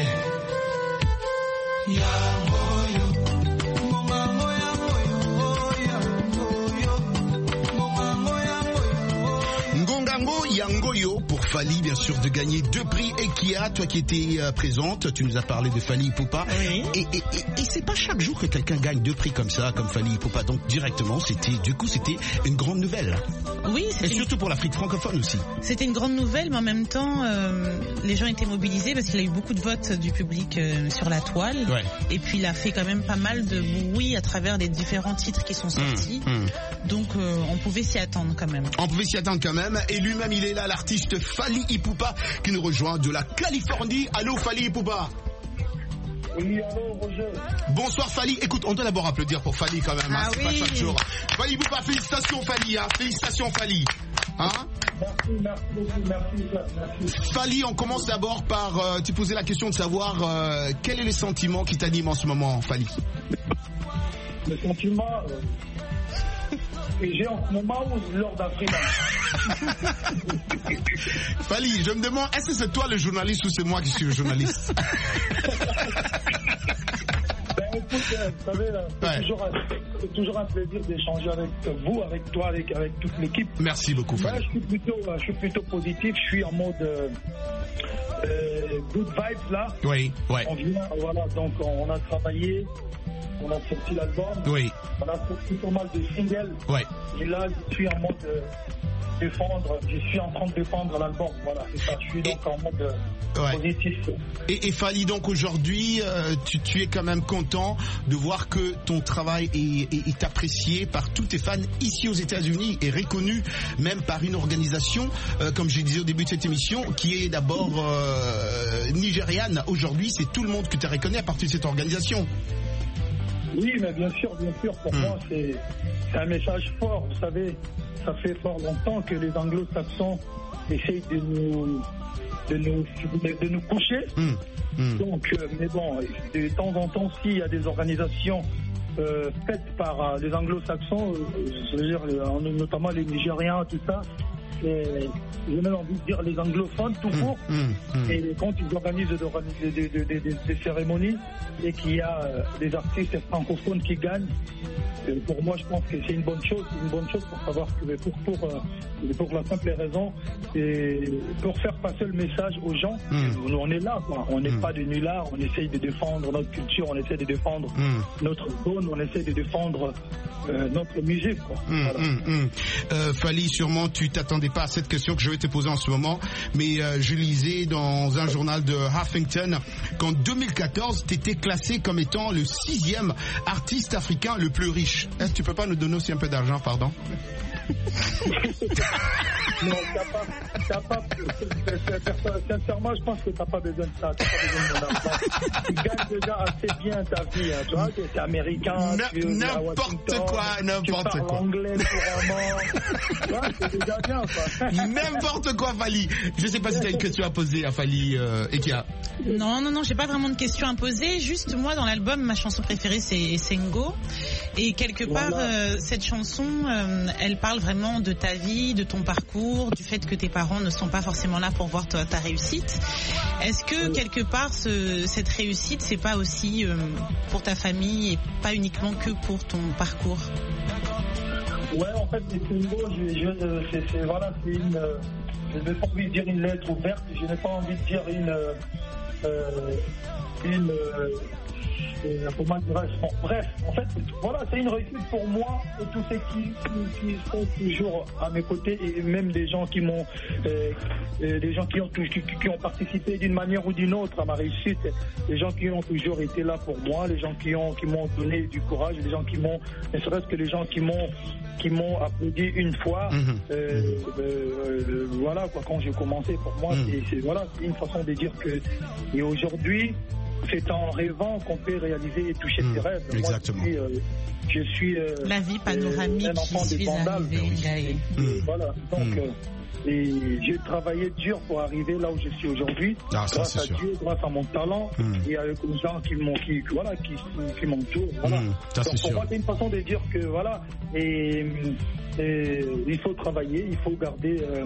Ngongango Yangoyo pour Fally, bien sûr, de gagner deux prix Ekia. Toi qui étais euh, présente, tu nous as parlé de Fally Ipupa. Oui. Et, et, et, et c'est pas chaque jour que quelqu'un gagne deux prix comme ça, comme Fally Ipupa. Donc directement, c'était, du coup, c'était une grande nouvelle. Oui. Et surtout pour l'Afrique francophone aussi. C'était une grande nouvelle, mais en même temps, euh, les gens étaient mobilisés parce qu'il a eu beaucoup de votes du public euh, sur la toile. Ouais. Et puis il a fait quand même pas mal de bruit à travers les différents titres qui sont sortis. Mmh, mmh. Donc euh, on pouvait s'y attendre quand même. On pouvait s'y attendre quand même. Et lui-même, il est là, l'artiste Fally Ipupa, qui nous rejoint de la Californie. Allô, Fally Ipupa. Oui, allô, Roger. Bonsoir, Fally. Écoute, on doit d'abord applaudir pour Fally quand même. Ah hein, c'est oui. pas chaque jour. Fally Ipupa, félicitations, Fally. Hein, félicitations, Fally. Hein? Merci, merci beaucoup, merci, merci. Fally, on commence d'abord par euh, te poser la question de savoir euh, quel est le sentiment qui t'anime en ce moment, Fally. Le sentiment euh, que j'ai en ce moment ou lors d'Afrique. Fally, je me demande, est-ce que c'est toi le journaliste ou c'est moi qui suis le journaliste? Ben écoute, vous savez, c'est, ouais. toujours, c'est toujours un plaisir d'échanger avec vous, avec toi, avec, avec toute l'équipe. Merci beaucoup, Fally. Moi, je suis plutôt, je suis plutôt positif, je suis en mode euh, euh, good vibes là. Oui, ouais. On vient, voilà, donc on a travaillé. On a sorti l'album. Oui. On a sorti pas mal de singles. Ouais. Et là, je suis en mode euh, défendre. Je suis en train de défendre l'album. Voilà, c'est ça. Je suis donc et... en mode euh, ouais. positif. Et, et Fally, donc aujourd'hui, euh, tu, tu es quand même content de voir que ton travail est, est, est apprécié par tous tes fans ici aux États-Unis et reconnu même par une organisation, euh, comme je disais au début de cette émission, qui est d'abord euh, nigériane. Aujourd'hui, c'est tout le monde que tu reconnais à partir de cette organisation. Oui, mais bien sûr, bien sûr, pour mmh. moi, c'est, c'est un message fort. Vous savez, ça fait fort longtemps que les anglo-saxons essayent de nous, de nous, de nous coucher. Mmh. Mmh. Donc, euh, mais bon, de temps en temps, s'il y a des organisations euh, faites par euh, les anglo-saxons, euh, je veux dire, euh, notamment les Nigériens, tout ça, et j'ai même envie de dire les anglophones tout court. Mmh, mmh, mmh. Et quand ils organisent des, des, des, des, des cérémonies et qu'il y a euh, des artistes francophones qui gagnent, euh, pour moi je pense que c'est une bonne chose, c'est une bonne chose pour savoir que pour, pour, euh, pour la simple raison et pour faire passer le message aux gens. Mmh. Nous on est là, quoi. On n'est mmh. pas des nullards, on essaye de défendre notre culture, on essaie de défendre mmh. notre zone, on essaie de défendre euh, notre musique, quoi. Mmh, voilà. mmh, mmh. Euh, Fally, sûrement tu t'attendais pas à cette question que je vais te poser en ce moment, mais euh, je lisais dans un journal de Huffington qu'en deux mille quatorze, tu étais classé comme étant le sixième artiste africain le plus riche. Est-ce que tu peux pas nous donner aussi un peu d'argent, pardon? Non, t'as pas, t'as pas, sincèrement, je pense que t'as pas besoin de ça, t'as pas besoin de mon argent. Tu gagnes déjà assez bien ta vie, hein, tu vois, t'es américain, N- tu es n'importe quoi, n'importe tu quoi. parles anglais couramment, tu vois, c'est déjà bien, quoi. N'importe quoi, Fally. Je sais pas si t'as une question à poser à Fally, euh, Ekia. Non, non, non, j'ai pas vraiment de questions à poser. Juste, moi, dans l'album, ma chanson préférée, c'est Sengo. Et quelque part, voilà. euh, cette chanson, euh, elle parle vraiment de ta vie, de ton parcours, du fait que tes parents ne sont pas forcément là pour voir ta, ta réussite. Est-ce que, quelque part, ce, cette réussite, c'est pas aussi euh, pour ta famille et pas uniquement que pour ton parcours? Ouais, en fait, les Sengo, je, je, c'est, c'est, voilà, c'est une... Euh, je n'ai pas envie de dire une lettre ouverte, je n'ai pas envie de dire une... Euh, une... Euh, Euh, comment dirais-je, bon, bref, en fait, voilà, c'est une réussite pour moi et tous ceux qui, qui, qui sont toujours à mes côtés et même des gens qui m'ont, euh, euh, des gens qui ont, qui, qui ont participé d'une manière ou d'une autre à ma réussite, les gens qui ont toujours été là pour moi, les gens qui ont, qui m'ont donné du courage, les gens qui m'ont, ne serait-ce que les gens qui m'ont, qui m'ont applaudi une fois, mmh. euh, euh, voilà, quoi, quand j'ai commencé, pour moi, mmh. c'est, c'est, voilà, c'est une façon de dire que, et aujourd'hui, c'est en rêvant qu'on peut réaliser et toucher mmh, ses rêves. Exactement. Moi, je suis, euh, je suis euh, la vie panoramique euh, un enfant qui de Bandal. Oui. Mmh. Voilà. Donc, mmh. euh, et j'ai travaillé dur pour arriver là où je suis aujourd'hui, ah, ça, grâce à sûr. Dieu, grâce à mon talent mmh. et avec les gens qui m'ont, qui, voilà, qui, qui m'entourent. Voilà. Mmh, ça, Donc, pour sûr. moi, c'est une façon de dire que voilà, et, et il faut travailler, il faut garder. Euh,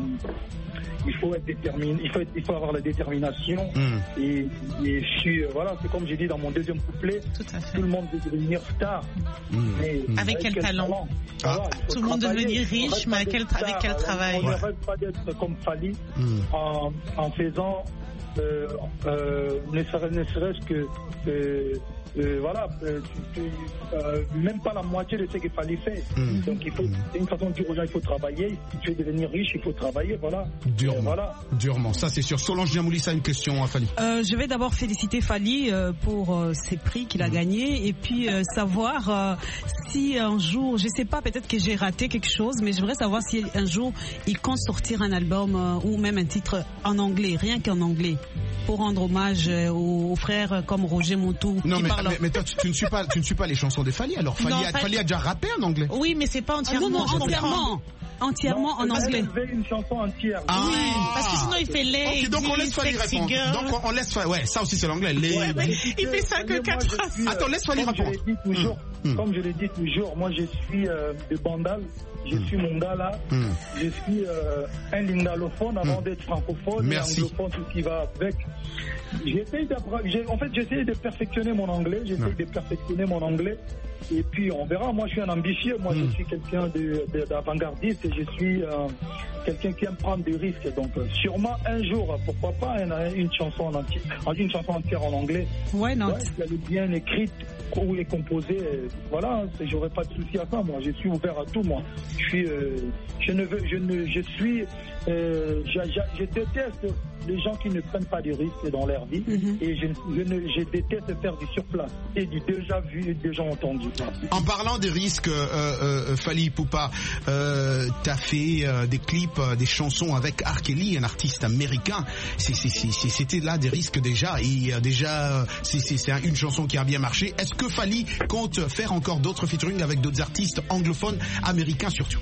Il faut être déterminé, il faut, être, il faut avoir la détermination. Mmh. Et, et je suis, euh, voilà, c'est comme j'ai dit dans mon deuxième couplet, tout, tout le monde veut devenir star. Mmh. Mais mmh. avec quel, quel talent, talent ah. voilà, tout le monde veut devenir riche, mais quel, avec quel travail? On ne rêve pas d'être comme Fally mmh. en, en faisant, euh, euh, ne, serait, ne serait-ce que... Euh, Euh, voilà, euh, tu, tu, euh, même pas la moitié de ce qu'il fallait faire. Mmh. Donc il faut, c'est une façon de dire aux gens, il faut travailler. Si tu veux devenir riche, il faut travailler, voilà. Durement, euh, voilà. Durement, ça c'est sûr. Solange Diamoulissa a une question à Fally. Euh, je vais d'abord féliciter Fally euh, pour euh, ses prix qu'il a mmh. gagnés et puis euh, savoir euh, si un jour, je sais pas, peut-être que j'ai raté quelque chose, mais j'aimerais savoir si un jour il compte sortir un album euh, ou même un titre en anglais, rien qu'en anglais, pour rendre hommage euh, aux, aux frères comme Roger Montou. Non, qui mais, parle mais, mais toi, tu, tu ne suis pas, tu ne suis pas les chansons de Fally. Alors, Fally, non, a, Fally a déjà rappé en anglais. Oui, mais c'est pas entièrement. Ah, non, non, entièrement. Entièrement non, en anglais. Une chanson entière. Ah, oui, parce que sinon il fait les. Okay, donc on laisse Fally répondre. Girl. Donc on, on laisse Fally. Ouais, ça aussi c'est l'anglais. Les... Ouais, mais il fait ça que quatre phrases. Attends, laisse Fally répondre. Je l'ai dit toujours, mmh. Comme je l'ai dit toujours, moi je suis euh, de Bandal. Je mmh. suis Mongala, mmh. je suis euh, un lingalophone avant mmh. d'être francophone, Merci. Et anglophone, tout ce qui va avec. J'essaie j'ai, en fait, j'essaie de perfectionner mon anglais, j'essaie mmh. de perfectionner mon anglais, et puis on verra. Moi, je suis un ambitieux, moi, mmh. je suis quelqu'un de, de, d'avant-gardiste, et je suis euh, quelqu'un qui aime prendre des risques. Donc, euh, sûrement un jour, pourquoi pas, une, une chanson en entier, une chanson entière en anglais. Ouais, non. Ouais, si elle est bien écrite ou est composée, euh, voilà, j'aurais pas de souci à ça. Moi, je suis ouvert à tout, moi. Je suis, euh, je ne veux, je ne, je suis, euh, je, je, je déteste les gens qui ne prennent pas de risques dans leur vie, mm-hmm. et je, je, ne, je déteste faire du surplace et du déjà vu et déjà entendu. En parlant des risques, euh, euh, Fally Ipupa, euh, t'as fait euh, des clips, euh, des chansons avec R. Kelly, un artiste américain. C'est, c'est, c'est, c'était là des risques déjà, et euh, déjà c'est, c'est, c'est une chanson qui a bien marché. Est-ce que Fally compte faire encore d'autres featuring avec d'autres artistes anglophones, américains surtout?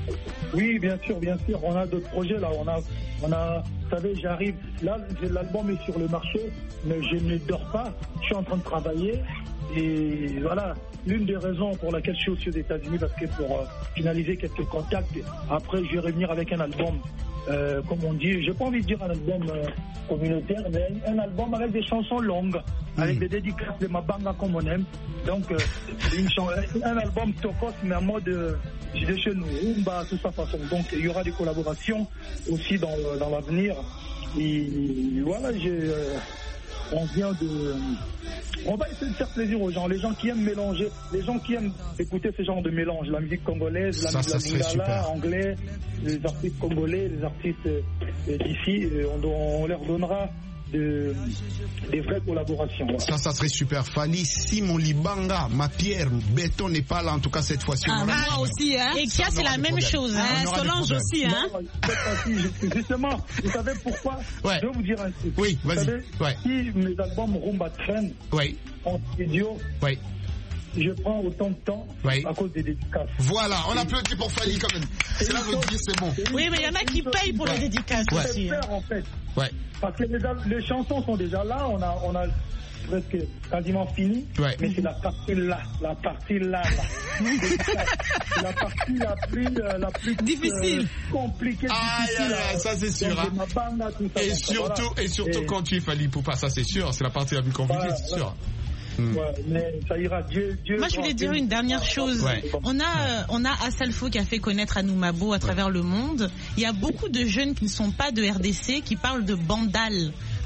Oui, bien sûr, bien sûr. On a d'autres projets là. On a, on a. Vous savez, j'arrive. Là, l'album est sur le marché, mais je ne dors pas. Je suis en train de travailler. Et voilà, l'une des raisons pour laquelle je suis aussi aux États-Unis, parce que pour euh, finaliser quelques contacts, après je vais revenir avec un album, euh, comme on dit, j'ai pas envie de dire un album euh, communautaire, mais un album avec des chansons longues, mmh. avec des dédicaces de Mabanga comme on aime. Donc, euh, une ch- un album tokos, mais en mode euh, de chez nous, Rumba, tout ça façon. Donc, il y aura des collaborations aussi dans, dans l'avenir. Et voilà, j'ai... Euh, on vient de... On va essayer de faire plaisir aux gens, les gens qui aiment mélanger, les gens qui aiment écouter ce genre de mélange, la musique congolaise, la musique lingala, anglais, les artistes congolais, les artistes euh, d'ici, on, on leur donnera de, des vraies collaborations. Voilà. Ça, ça serait super. Fally, Simon Libanga, ma pierre, béton n'est pas là, en tout cas cette fois-ci. Ah, moi aussi, hein. Et Kia, c'est la même problèmes. chose, hein. Solange aussi, hein. Non, justement, vous savez pourquoi? Ouais. Je vais vous dire un truc. Oui, vas-y. Vous savez, ouais. Si mes albums Rumba traînent ouais. en studio, ouais. je prends autant de temps oui. à cause des dédicaces. Voilà, on applaudit pour Fally quand même. C'est là vous dire c'est bon. Oui, mais il y en a qui payent pour ouais. les dédicaces ouais. aussi. C'est faire en fait. Ouais. Parce que les, les chansons sont déjà là, on a, on a presque quasiment fini, ouais. mais c'est la partie là, la partie là, là. C'est la partie la plus, euh, la plus difficile, euh, compliquée, ah, difficile. Yeah, yeah, ça c'est sûr. Hein. Banda, tout ça, et, ça, surtout, voilà. et surtout, et quand tu es Fally Ipupa, ça c'est sûr, c'est la partie la plus compliquée, voilà, c'est sûr. Mmh. Ouais, mais ça ira. Dieu, Dieu Moi, je voulais dire une dernière chose. Ouais. On a, euh, on a Assalfo qui a fait connaître Anoumabo à travers ouais. le monde. Il y a beaucoup de jeunes qui ne sont pas de R D C qui parlent de Bandal.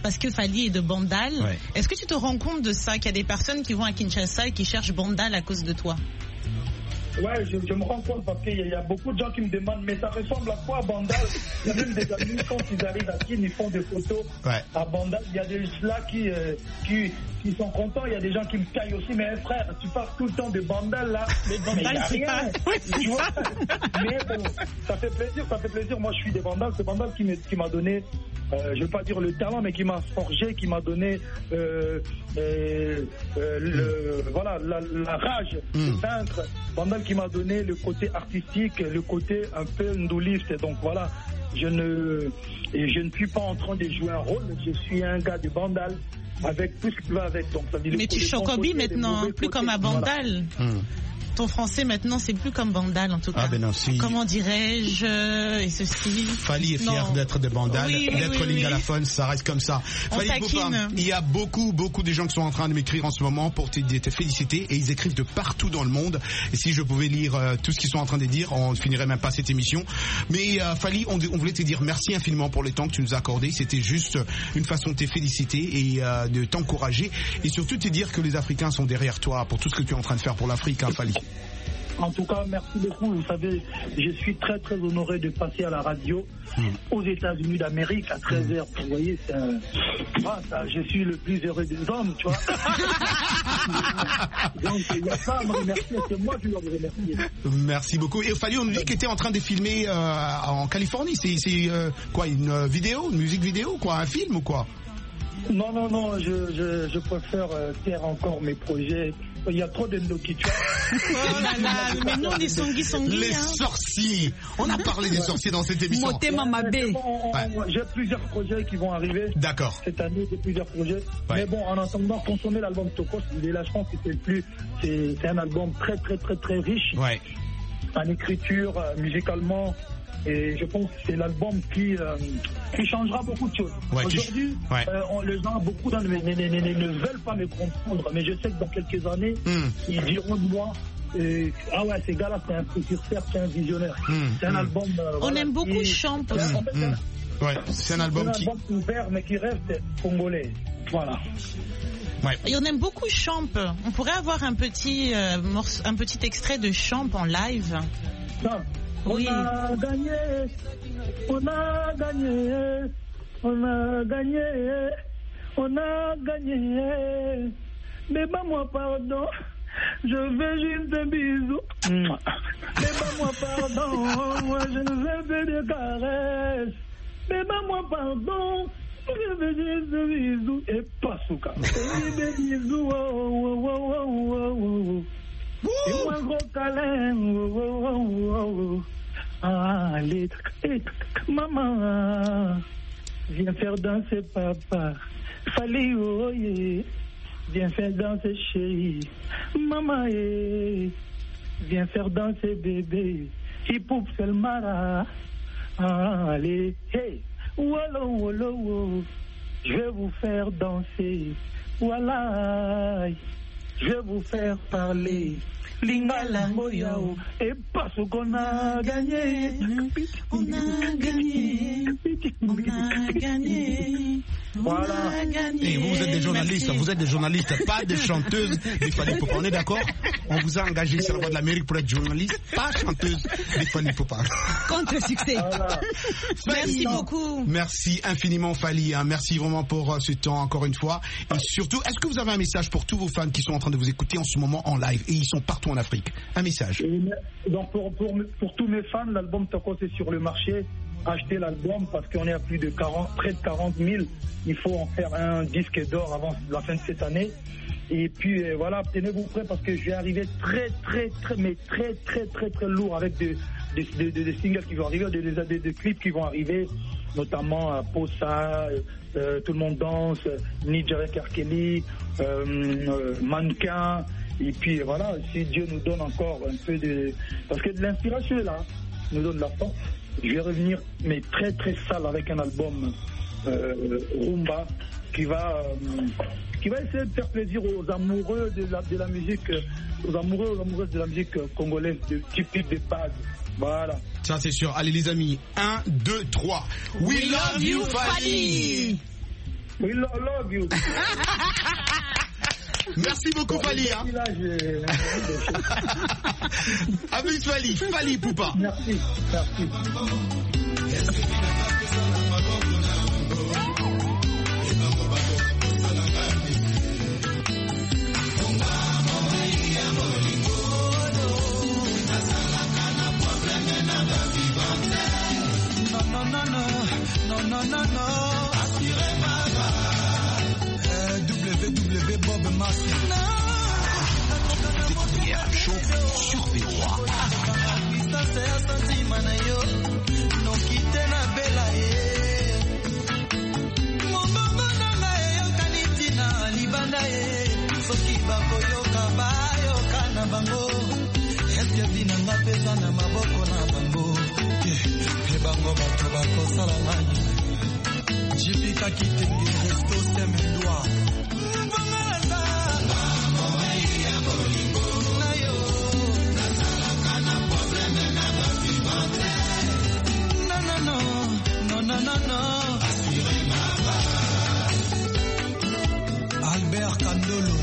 parce que Fally est de Bandal. Ouais. Est-ce que tu te rends compte de ça, qu'il y a des personnes qui vont à Kinshasa et qui cherchent Bandal à cause de toi? Ouais, je, je me rends compte parce qu'il y, y a beaucoup de gens qui me demandent, mais ça ressemble à quoi Bandal? Il y a même des amis, quand ils arrivent à Kin, ils font des photos ouais. à Bandal. Il y a des là qui, euh, qui, qui sont contents, il y a des gens qui me caillent aussi, mais frère, tu parles tout le temps de Bandal là. Mais Bandal, c'est rien. pas. Tu vois? Mais bon, ça fait plaisir, ça fait plaisir. Moi, je suis des Bandal. C'est Bandal qui, qui m'a donné, euh, je vais pas dire le talent, mais qui m'a forgé, qui m'a donné euh, euh, euh, le, voilà, la, la rage mm. de peintre. Bandal qui m'a donné le côté artistique, le côté un peu ndouliste. Donc voilà, je ne, et je ne suis pas en train de jouer un rôle, je suis un gars de Bandal avec tout ce qui va avec. Donc, ça veut dire mais tu chocobi maintenant, plus côtés, comme à Bandal. Voilà. Mm. Ton français maintenant c'est plus comme Bandal en tout cas. Ah ben non, si. Comment dirais-je euh, et ceci. Fally est fier d'être de Bandal, oui, d'être oui, lingalaphone, oui. Ça reste comme ça. On Fally Poupa, il y a beaucoup, beaucoup de gens qui sont en train de m'écrire en ce moment pour te, te féliciter et ils écrivent de partout dans le monde. Et si je pouvais lire euh, tout ce qu'ils sont en train de dire, on ne finirait même pas cette émission. Mais euh, Fally, on, on voulait te dire merci infiniment pour le temps que tu nous as accordé. C'était juste une façon de te féliciter et euh, de t'encourager et surtout te dire que les Africains sont derrière toi pour tout ce que tu es en train de faire pour l'Afrique, hein, Fally. En tout cas, merci beaucoup. Vous savez, je suis très très honoré de passer à la radio mmh. aux États-Unis d'Amérique à treize heures. Vous voyez, c'est un... ah, ça, je suis le plus heureux des hommes, tu vois. Donc, il y a ça à me remercier. C'est moi qui dois vous remercier. Merci beaucoup. Et Fally, on nous dit que tu étais en train de filmer euh, en Californie. C'est, c'est euh, quoi, une euh, vidéo, une musique vidéo, quoi, un film ou quoi? Non, non, non, je, je, je préfère euh, taire encore mes projets. Il y a trop d'endoki, tu vois. Oh là là, mais nous, les songis songis. Les hein. sorciers. On a parlé des sorciers dans cette émission. Moté Mamabé. Ouais. J'ai plusieurs projets qui vont arriver. D'accord. Cette année, j'ai plusieurs projets. Ouais. Mais bon, en attendant, consommer l'album Tokos, il est là, je pense que c'est le plus, c'est, c'est un album très, très, très, très riche. Ouais. En écriture, euh, musicalement. Et je pense que c'est l'album qui, euh, qui changera beaucoup de choses. Ouais, Aujourd'hui, ouais. euh, on, les gens, beaucoup d'entre ne, ne, ne, ne veulent pas me comprendre, mais je sais que dans quelques années, mm. ils diront de moi, euh, ah ouais, ces gars-là, c'est un précurseur, c'est un visionnaire. Mm. C'est un mm. album... Euh, on voilà, aime beaucoup qui, Champ aussi. En fait, mm. Ouais, c'est un album qui... C'est un album qui... ouvert, mais qui reste congolais. Voilà. Ouais. Et on aime beaucoup Champ. On pourrait avoir un petit, euh, morceau, un petit extrait de Champ en live. Non. Oui. On a gagné, on a gagné, on a gagné, on a gagné. Mais bah moi pardon, je veux juste un bisou. Mais bah moi pardon, moi je veux des caresses. Mais bah moi pardon, je veux juste un bisou. Et pas souka. Des bisous, oh oh oh oh oh. Et moi gros câlin, oh oh oh oh. Allez, maman, viens faire danser papa. Fally, oh yeah, viens faire danser chérie. Maman, yeah, viens faire danser bébé. Hip hop c'est le mara. Allez, hey, wallo wallo wallo, je vais vous faire danser. Voilà, je vais vous faire parler. Lingala Moyao, et parce qu'on a gagné, on a gagné, on a gagné, voilà. On a gagné. Et vous, vous êtes des journalistes, Merci. vous êtes des journalistes, pas des chanteuses des Fally Poupa. On est d'accord? On vous a engagé sur la voie de l'Amérique pour être journaliste, pas chanteuse des Fally Poupa. Contre succès. Voilà. Merci beaucoup. Merci infiniment Fally, hein. Merci vraiment pour uh, ce temps encore une fois. Et surtout, est-ce que vous avez un message pour tous vos fans qui sont en train de vous écouter en ce moment en live et ils sont partout en Afrique? Un message. Et donc pour, pour, pour tous mes fans, l'album Tokos est sur le marché. Achetez l'album parce qu'on est à plus de quarante, près de quarante mille. Il faut en faire un disque d'or avant la fin de cette année. Et puis euh, voilà, tenez-vous prêts parce que je vais arriver très très très mais très très très très lourd avec des, des, des, des, des singles qui vont arriver, des, des, des, des clips qui vont arriver, notamment à Posa, euh, Tout le monde danse, Nigeria Kelly, euh, euh, Mannequin. Et puis voilà, si Dieu nous donne encore un peu de... Parce que de l'inspiration est là, nous donne la force. Je vais revenir, mais très très sale avec un album euh, Rumba qui va euh, qui va essayer de faire plaisir aux amoureux de la, de la musique, aux amoureux, aux amoureuses de la musique congolaise, de typique de base. Voilà. Ça c'est sûr. Allez les amis, un, deux, trois. We love you Fally. We love you. Merci beaucoup, Fali. Hein. Avec Fali, Fali Ipupa. Merci, merci. Non, non, non, non, non, non, non. W W Bob Marley. Découvrir chaud sur V O A. Jipika kitenge resto semendwa. Non, non, non, non. Albert Candolo.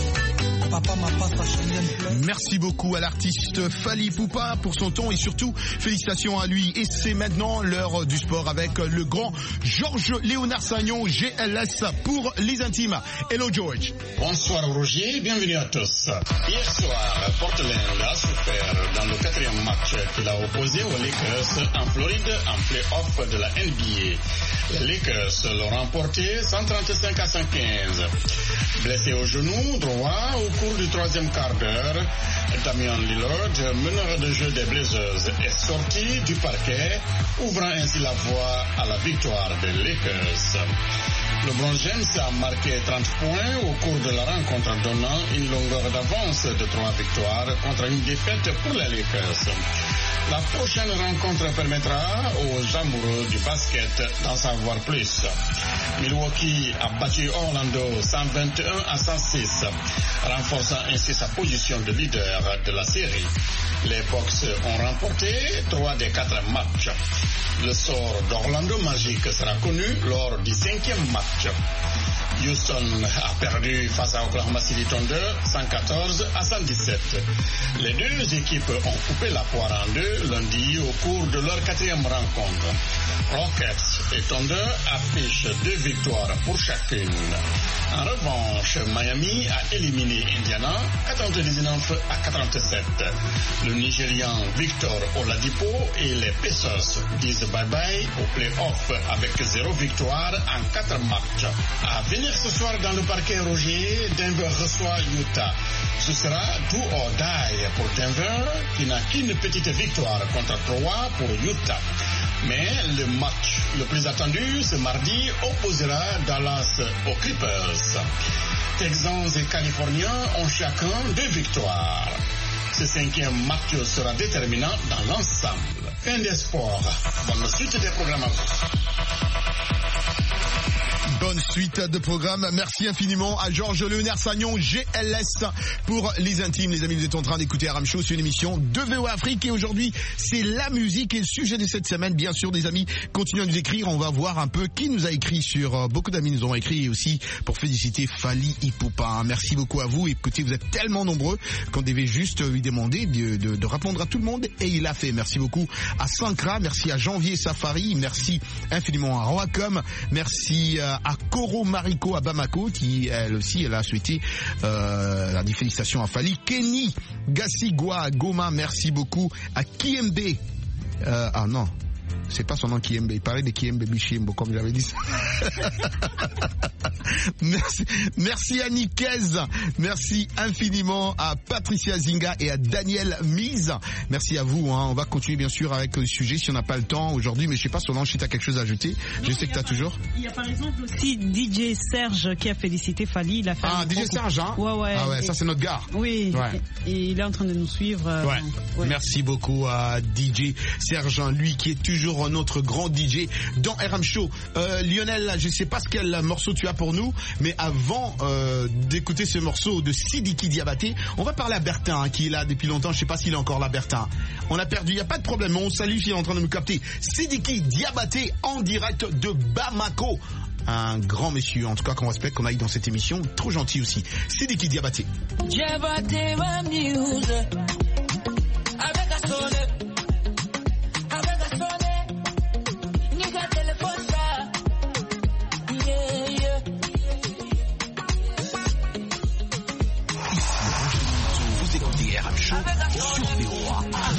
Papa m'a pas sa chaîne. Merci beaucoup à l'artiste Fali Ipupa pour son ton et surtout félicitations à lui. Et c'est maintenant l'heure du sport avec le grand Georges Léonard Sagnon, G L S pour les intimes. Hello George. Bonsoir Roger, bienvenue à tous. Hier soir, Portland a souffert dans le quatrième match qu'il a opposé aux Lakers en Floride en play-off de la N B A. Les Lakers l'ont remporté cent trente-cinq à cent quinze. Blessé au genou droit au cours du troisième quart d'heure, Damian Lillard, meneur de jeu des Blazers, est sorti du parquet, ouvrant ainsi la voie à la victoire des Lakers. LeBron James a marqué trente points au cours de la rencontre, donnant une longueur d'avance de trois victoires contre une défaite pour les Lakers. La prochaine rencontre permettra aux amoureux du basket d'en savoir plus. Milwaukee a battu Orlando cent vingt et un à cent six, renforçant ainsi sa position de leader de la série. Les Bucks ont remporté trois des quatre matchs. Le sort d'Orlando Magic sera connu lors du cinquième match. Houston a perdu face à Oklahoma City Thunder cent quatorze à cent dix-sept. Les deux équipes ont coupé la poire en deux lundi au cours de leur quatrième rencontre. Rockets et Thunder affichent deux victoires pour chacune. En revanche, Miami a éliminé Indiana quatre-vingt-dix-neuf à quarante-sept. Le Nigérian Victor Oladipo et les Pacers disent bye-bye au play-off avec zéro victoire en quatre matchs. À venir ce soir dans le parquet Roger, Denver reçoit Utah. Ce sera do or die pour Denver qui n'a qu'une petite victoire contre trois pour Utah. Mais le match le plus attendu ce mardi opposera Dallas aux Clippers. Texans et Californiens ont chacun deux victoires. Ce cinquième match sera déterminant dans l'ensemble. Fin des sports. Bonne suite des programmes à vous. Bonne suite de programme. Merci infiniment à Georges Léonard Sagnon, G L S pour les intimes. Les amis, vous êtes en train d'écouter Aram Show, c'est une émission de V O A Afrique et aujourd'hui, c'est la musique et le sujet de cette semaine. Bien sûr, des amis, continuez à nous écrire. On va voir un peu qui nous a écrit sur, beaucoup d'amis nous ont écrit aussi pour féliciter Fali Ipupa. Merci beaucoup à vous. Écoutez, vous êtes tellement nombreux qu'on devait juste lui demander de, de, de répondre à tout le monde et il l'a fait. Merci beaucoup à Sankra, merci à Janvier Safari, merci infiniment à Roacom, merci à Koro Mariko à Bamako qui elle aussi elle a souhaité euh, la félicitations à Fali. Kenny Gassigua Goma, merci beaucoup à Kiembe. Euh, ah non, c'est pas son nom Kiembe, il parlait de Kiembe Bichimbo comme j'avais dit ça. Merci, merci à Niquez, merci infiniment à Patricia Zinga et à Daniel Mise. Merci à vous, hein. On va continuer bien sûr avec le sujet si on n'a pas le temps aujourd'hui, mais je sais pas, Solange, si tu as quelque chose à ajouter. Non, je sais que tu as toujours. Il y a par exemple aussi D J Serge qui a félicité Fali. Il a fait ah, D J Serge, hein. Ouais, ouais. Ah ouais, et, ça c'est notre gars. Oui, ouais. et, et il est en train de nous suivre. Euh, ouais. ouais. Merci beaucoup à D J Serge, lui qui est toujours notre grand D J dans R M Show. Euh, Lionel, je sais pas quel morceau tu as pour nous, mais avant euh, d'écouter ce morceau de Sidiki Diabaté, on va parler à Bertin hein, qui est là depuis longtemps. Je sais pas s'il est encore là, Bertin. On a perdu, il y a pas de problème. On salue s'il est en train de nous capter. Sidiki Diabaté en direct de Bamako. un grand monsieur, en tout cas qu'on respecte, qu'on a eu dans cette émission, trop gentil aussi. Sidiki Diabaté. Diabaté ma muse, avec un sonnet, avec un sonnet, ni qu'un téléphone ça, yeah yeah. Vous écoutez R M Show sur V O A.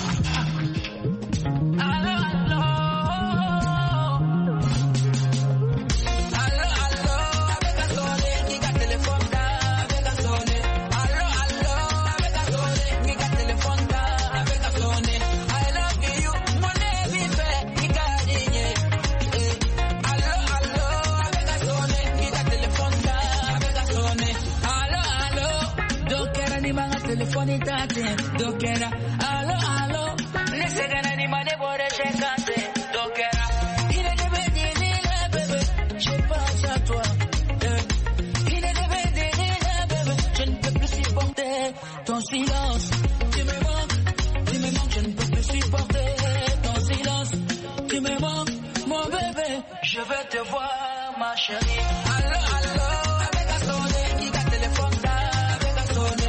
Dokera, allo allo, ne se gana ni mane bore chekante. Dokera, il est de bédine bébé, je pense à toi. Il est de bédine bébé, je ne peux plus supporter ton silence. Tu me manques, tu me manques, je ne peux plus supporter ton silence. Tu me manques, mon bébé, je veux te voir, ma chérie. Allo allo, avec un sonnet, qui a téléphone là, avec un sonnet.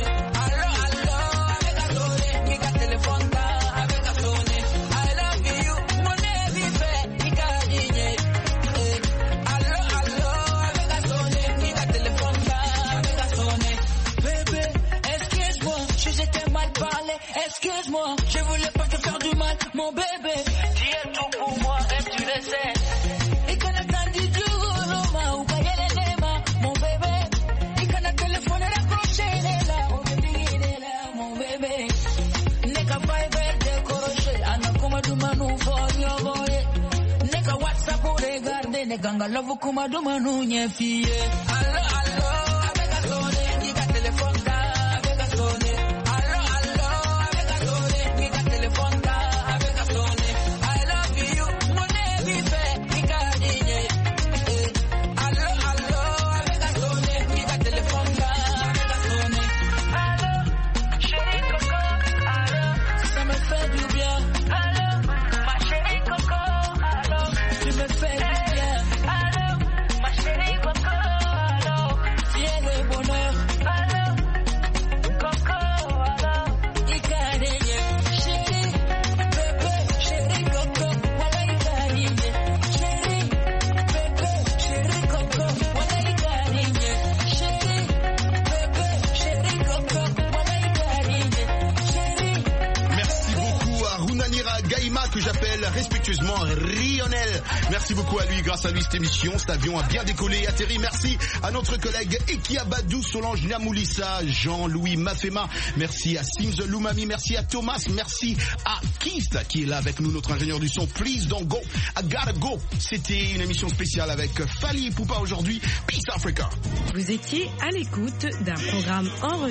Excuse-moi, je voulais pas te faire du mal, mon bébé. Tu es tout pour moi et tu le sais. Et quand on dit du Roma ou Bayelema, mon bébé. Et quand on téléphone et raccroché, il est là, mon bébé, il est là, mon bébé. Neka Fiverr décroché, Anakuma du Manu for your boy. Neka WhatsApp pour regarder, Neka Ngalovu Kuma du Manu nye fille. Allo, allo, avec un sonnet, il a téléphone là, avec un sonnet. Que j'appelle respectueusement Rionel. Merci beaucoup à lui. Grâce à lui, cette émission, cet avion a bien décollé et atterri. Merci à notre collègue Ekia Badou, Solange Niamoulissa, Jean-Louis Mafema. Merci à Sims Loumami. Merci à Thomas. Merci à Keith qui est là avec nous, notre ingénieur du son. Please don't go. I gotta go. C'était une émission spéciale avec Fali Poupa aujourd'hui. Peace Africa. Vous étiez à l'écoute d'un programme enregistré